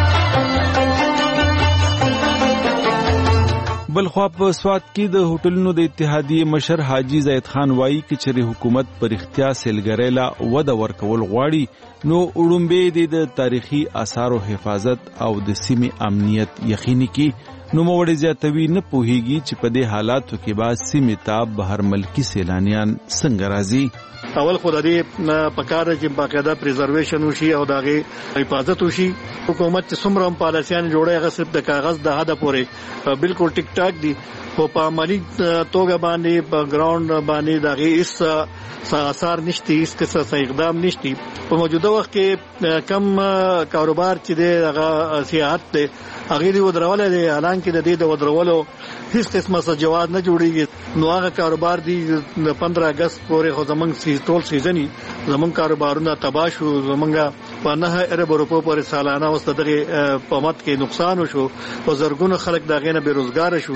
بلخوا په سوات کې د هوټلونو د اتحادیې مشر حاجی زید خان وایي چې چېرې حکومت پر اختیا سیلګرۍ لا وده ورکول غواړي نو وړومبی د تاریخي آثارو حفاظت او د سیمې امنیت یقیني کړي. نو موړي زیاتوي نه پوهیږي چې په دې حالاتو کې بعد سیمې ته بهر ملکی سیلانیان څنګه راځي. اول خو د دې په کار کې باقاعده پریزرویشن وشي او دغه حفاظت وشي. حکومت چې څومره هم پالیسیان جوړي هغه صرف د کاغذ د حد پورې بالکل ټیک ټاک دي خو په عملی توګه باندې په ګراوند باندې دغه هیڅ اثر نشتی، هیڅ څه اقدام نشتی. په موجوده وخت کې کم کاروبار چې دغه سیاحت دی هغه دی ودرول دي اعلان کې د دې د ودرولو هیڅ قسمه څه جواز نه جوړیږي. نو هغه کاروبار دی د پندرہ اگست پورې خو زمونږ سی ټول سیزنی زمونږ کاروبارونه تباہ شو. زمونږ په نه ارب روپو پورې سالانه اوس دغه په مت کې نقصان وشو او زرګونو خلک دغه نه بیروزګار شو.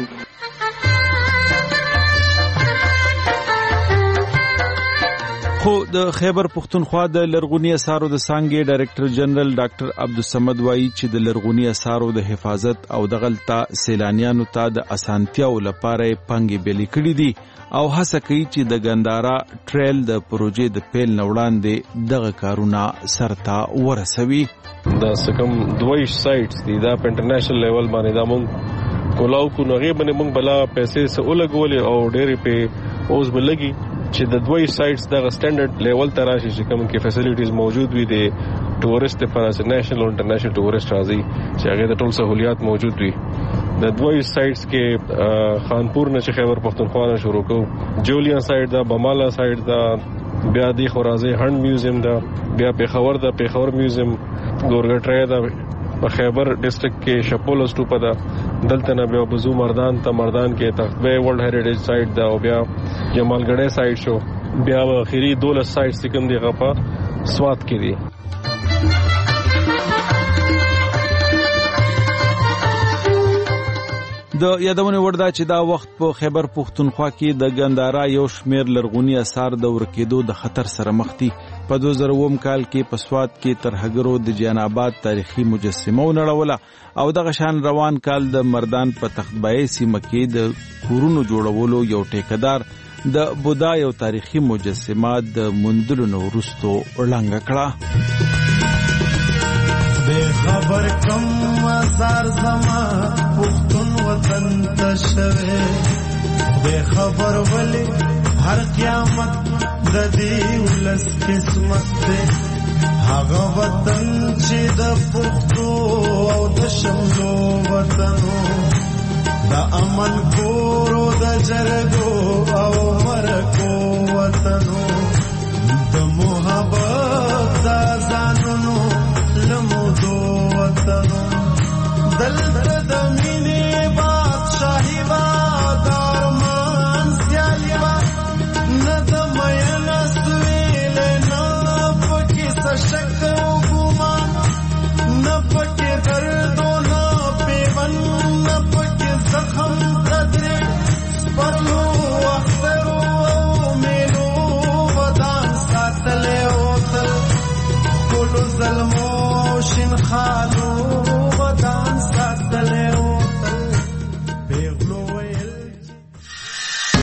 خو د خیبر پښتونخوا د لرغونی اثارو د څانګې ډایریکټر جنرال ډاکټر عبدالصمد وایي چې د لرغوني اثارو د حفاظت او د غلطه سیلانیانو ته د اسانتیاو لپاره پنګې بېلې کړې دي او هڅه کوي چې د ګندهارا ټریل د پروژې د پیل نه وړاندې دغه کارونه سرته ورسوي. دا سکم دویش سایټس دي دا په انټرنیشنل لیول باندې دا مونږ کولاو کو نو غي باندې مونږ بلا پیسې سه ولګولې او ډېری په اوس بلګي چې د دوی سایټس د سټانډرډ لیول ته راشي چې کوم کې فیسیلیټیز موجود وي د ټورست لپاره نېشنل او انټرنیشنل ټورست راځي چې هغه د ټول سہولیات موجود وي. د دوی سایټس کې خانپور نه چې خیبر پښتونخوا نه شروع کو جولیا سایټ دا بمالا سایټ دا بیا د خورازه هند میوزیم دا بیا پېښور دا پېښور میوزیم ګورګټری دا په خیبر ډیسټریکټ کې شپول اسټوپه ده دلته نه بیا بزو مردان ته مردان کې تختبه ورلد هریټیج سایټ ده او بیا جمالګړې سایټ شو بیا اخیری دولس سایټ سکم دی غپا سوات کې دي. د یادونه وردا چې دا وخت په خیبر پختونخوا کې د ګندارا یو شمیر لرغونی اثار د ورکېدو د خطر سره مخ دي. په دوه زره اووه کال کې په سوات کې ترهګرو د جان آباد تاریخي مجسمه ونړوله او دغه شان روان کال د مردان په تختبای سیمه کې د کورونو جوړولو یو ټیکدار د بودا یو تاریخي مجسمه د مندلو نو وروستو وړاندې کړه. بے خبر کم مزار زما پختون وطن تشوه بے خبر ولی هر قیامت د دې ولس قسمت ده هغه وطن چې د پختو او د شملو وطنو د امن کورو د جرګو او مرکو وطنو د محبت د ځانونو لمودو وطنو دلته د مینې بادشاهي وا د ارمان سیالي وا نه د مین سویل نه پکې سشک او ګمان نه پکې درد او نه پیون نه پکې زخم قدرې سپرلو اخترو او میلو ودان ساتلې اوتل کلو ظلمو شین خالو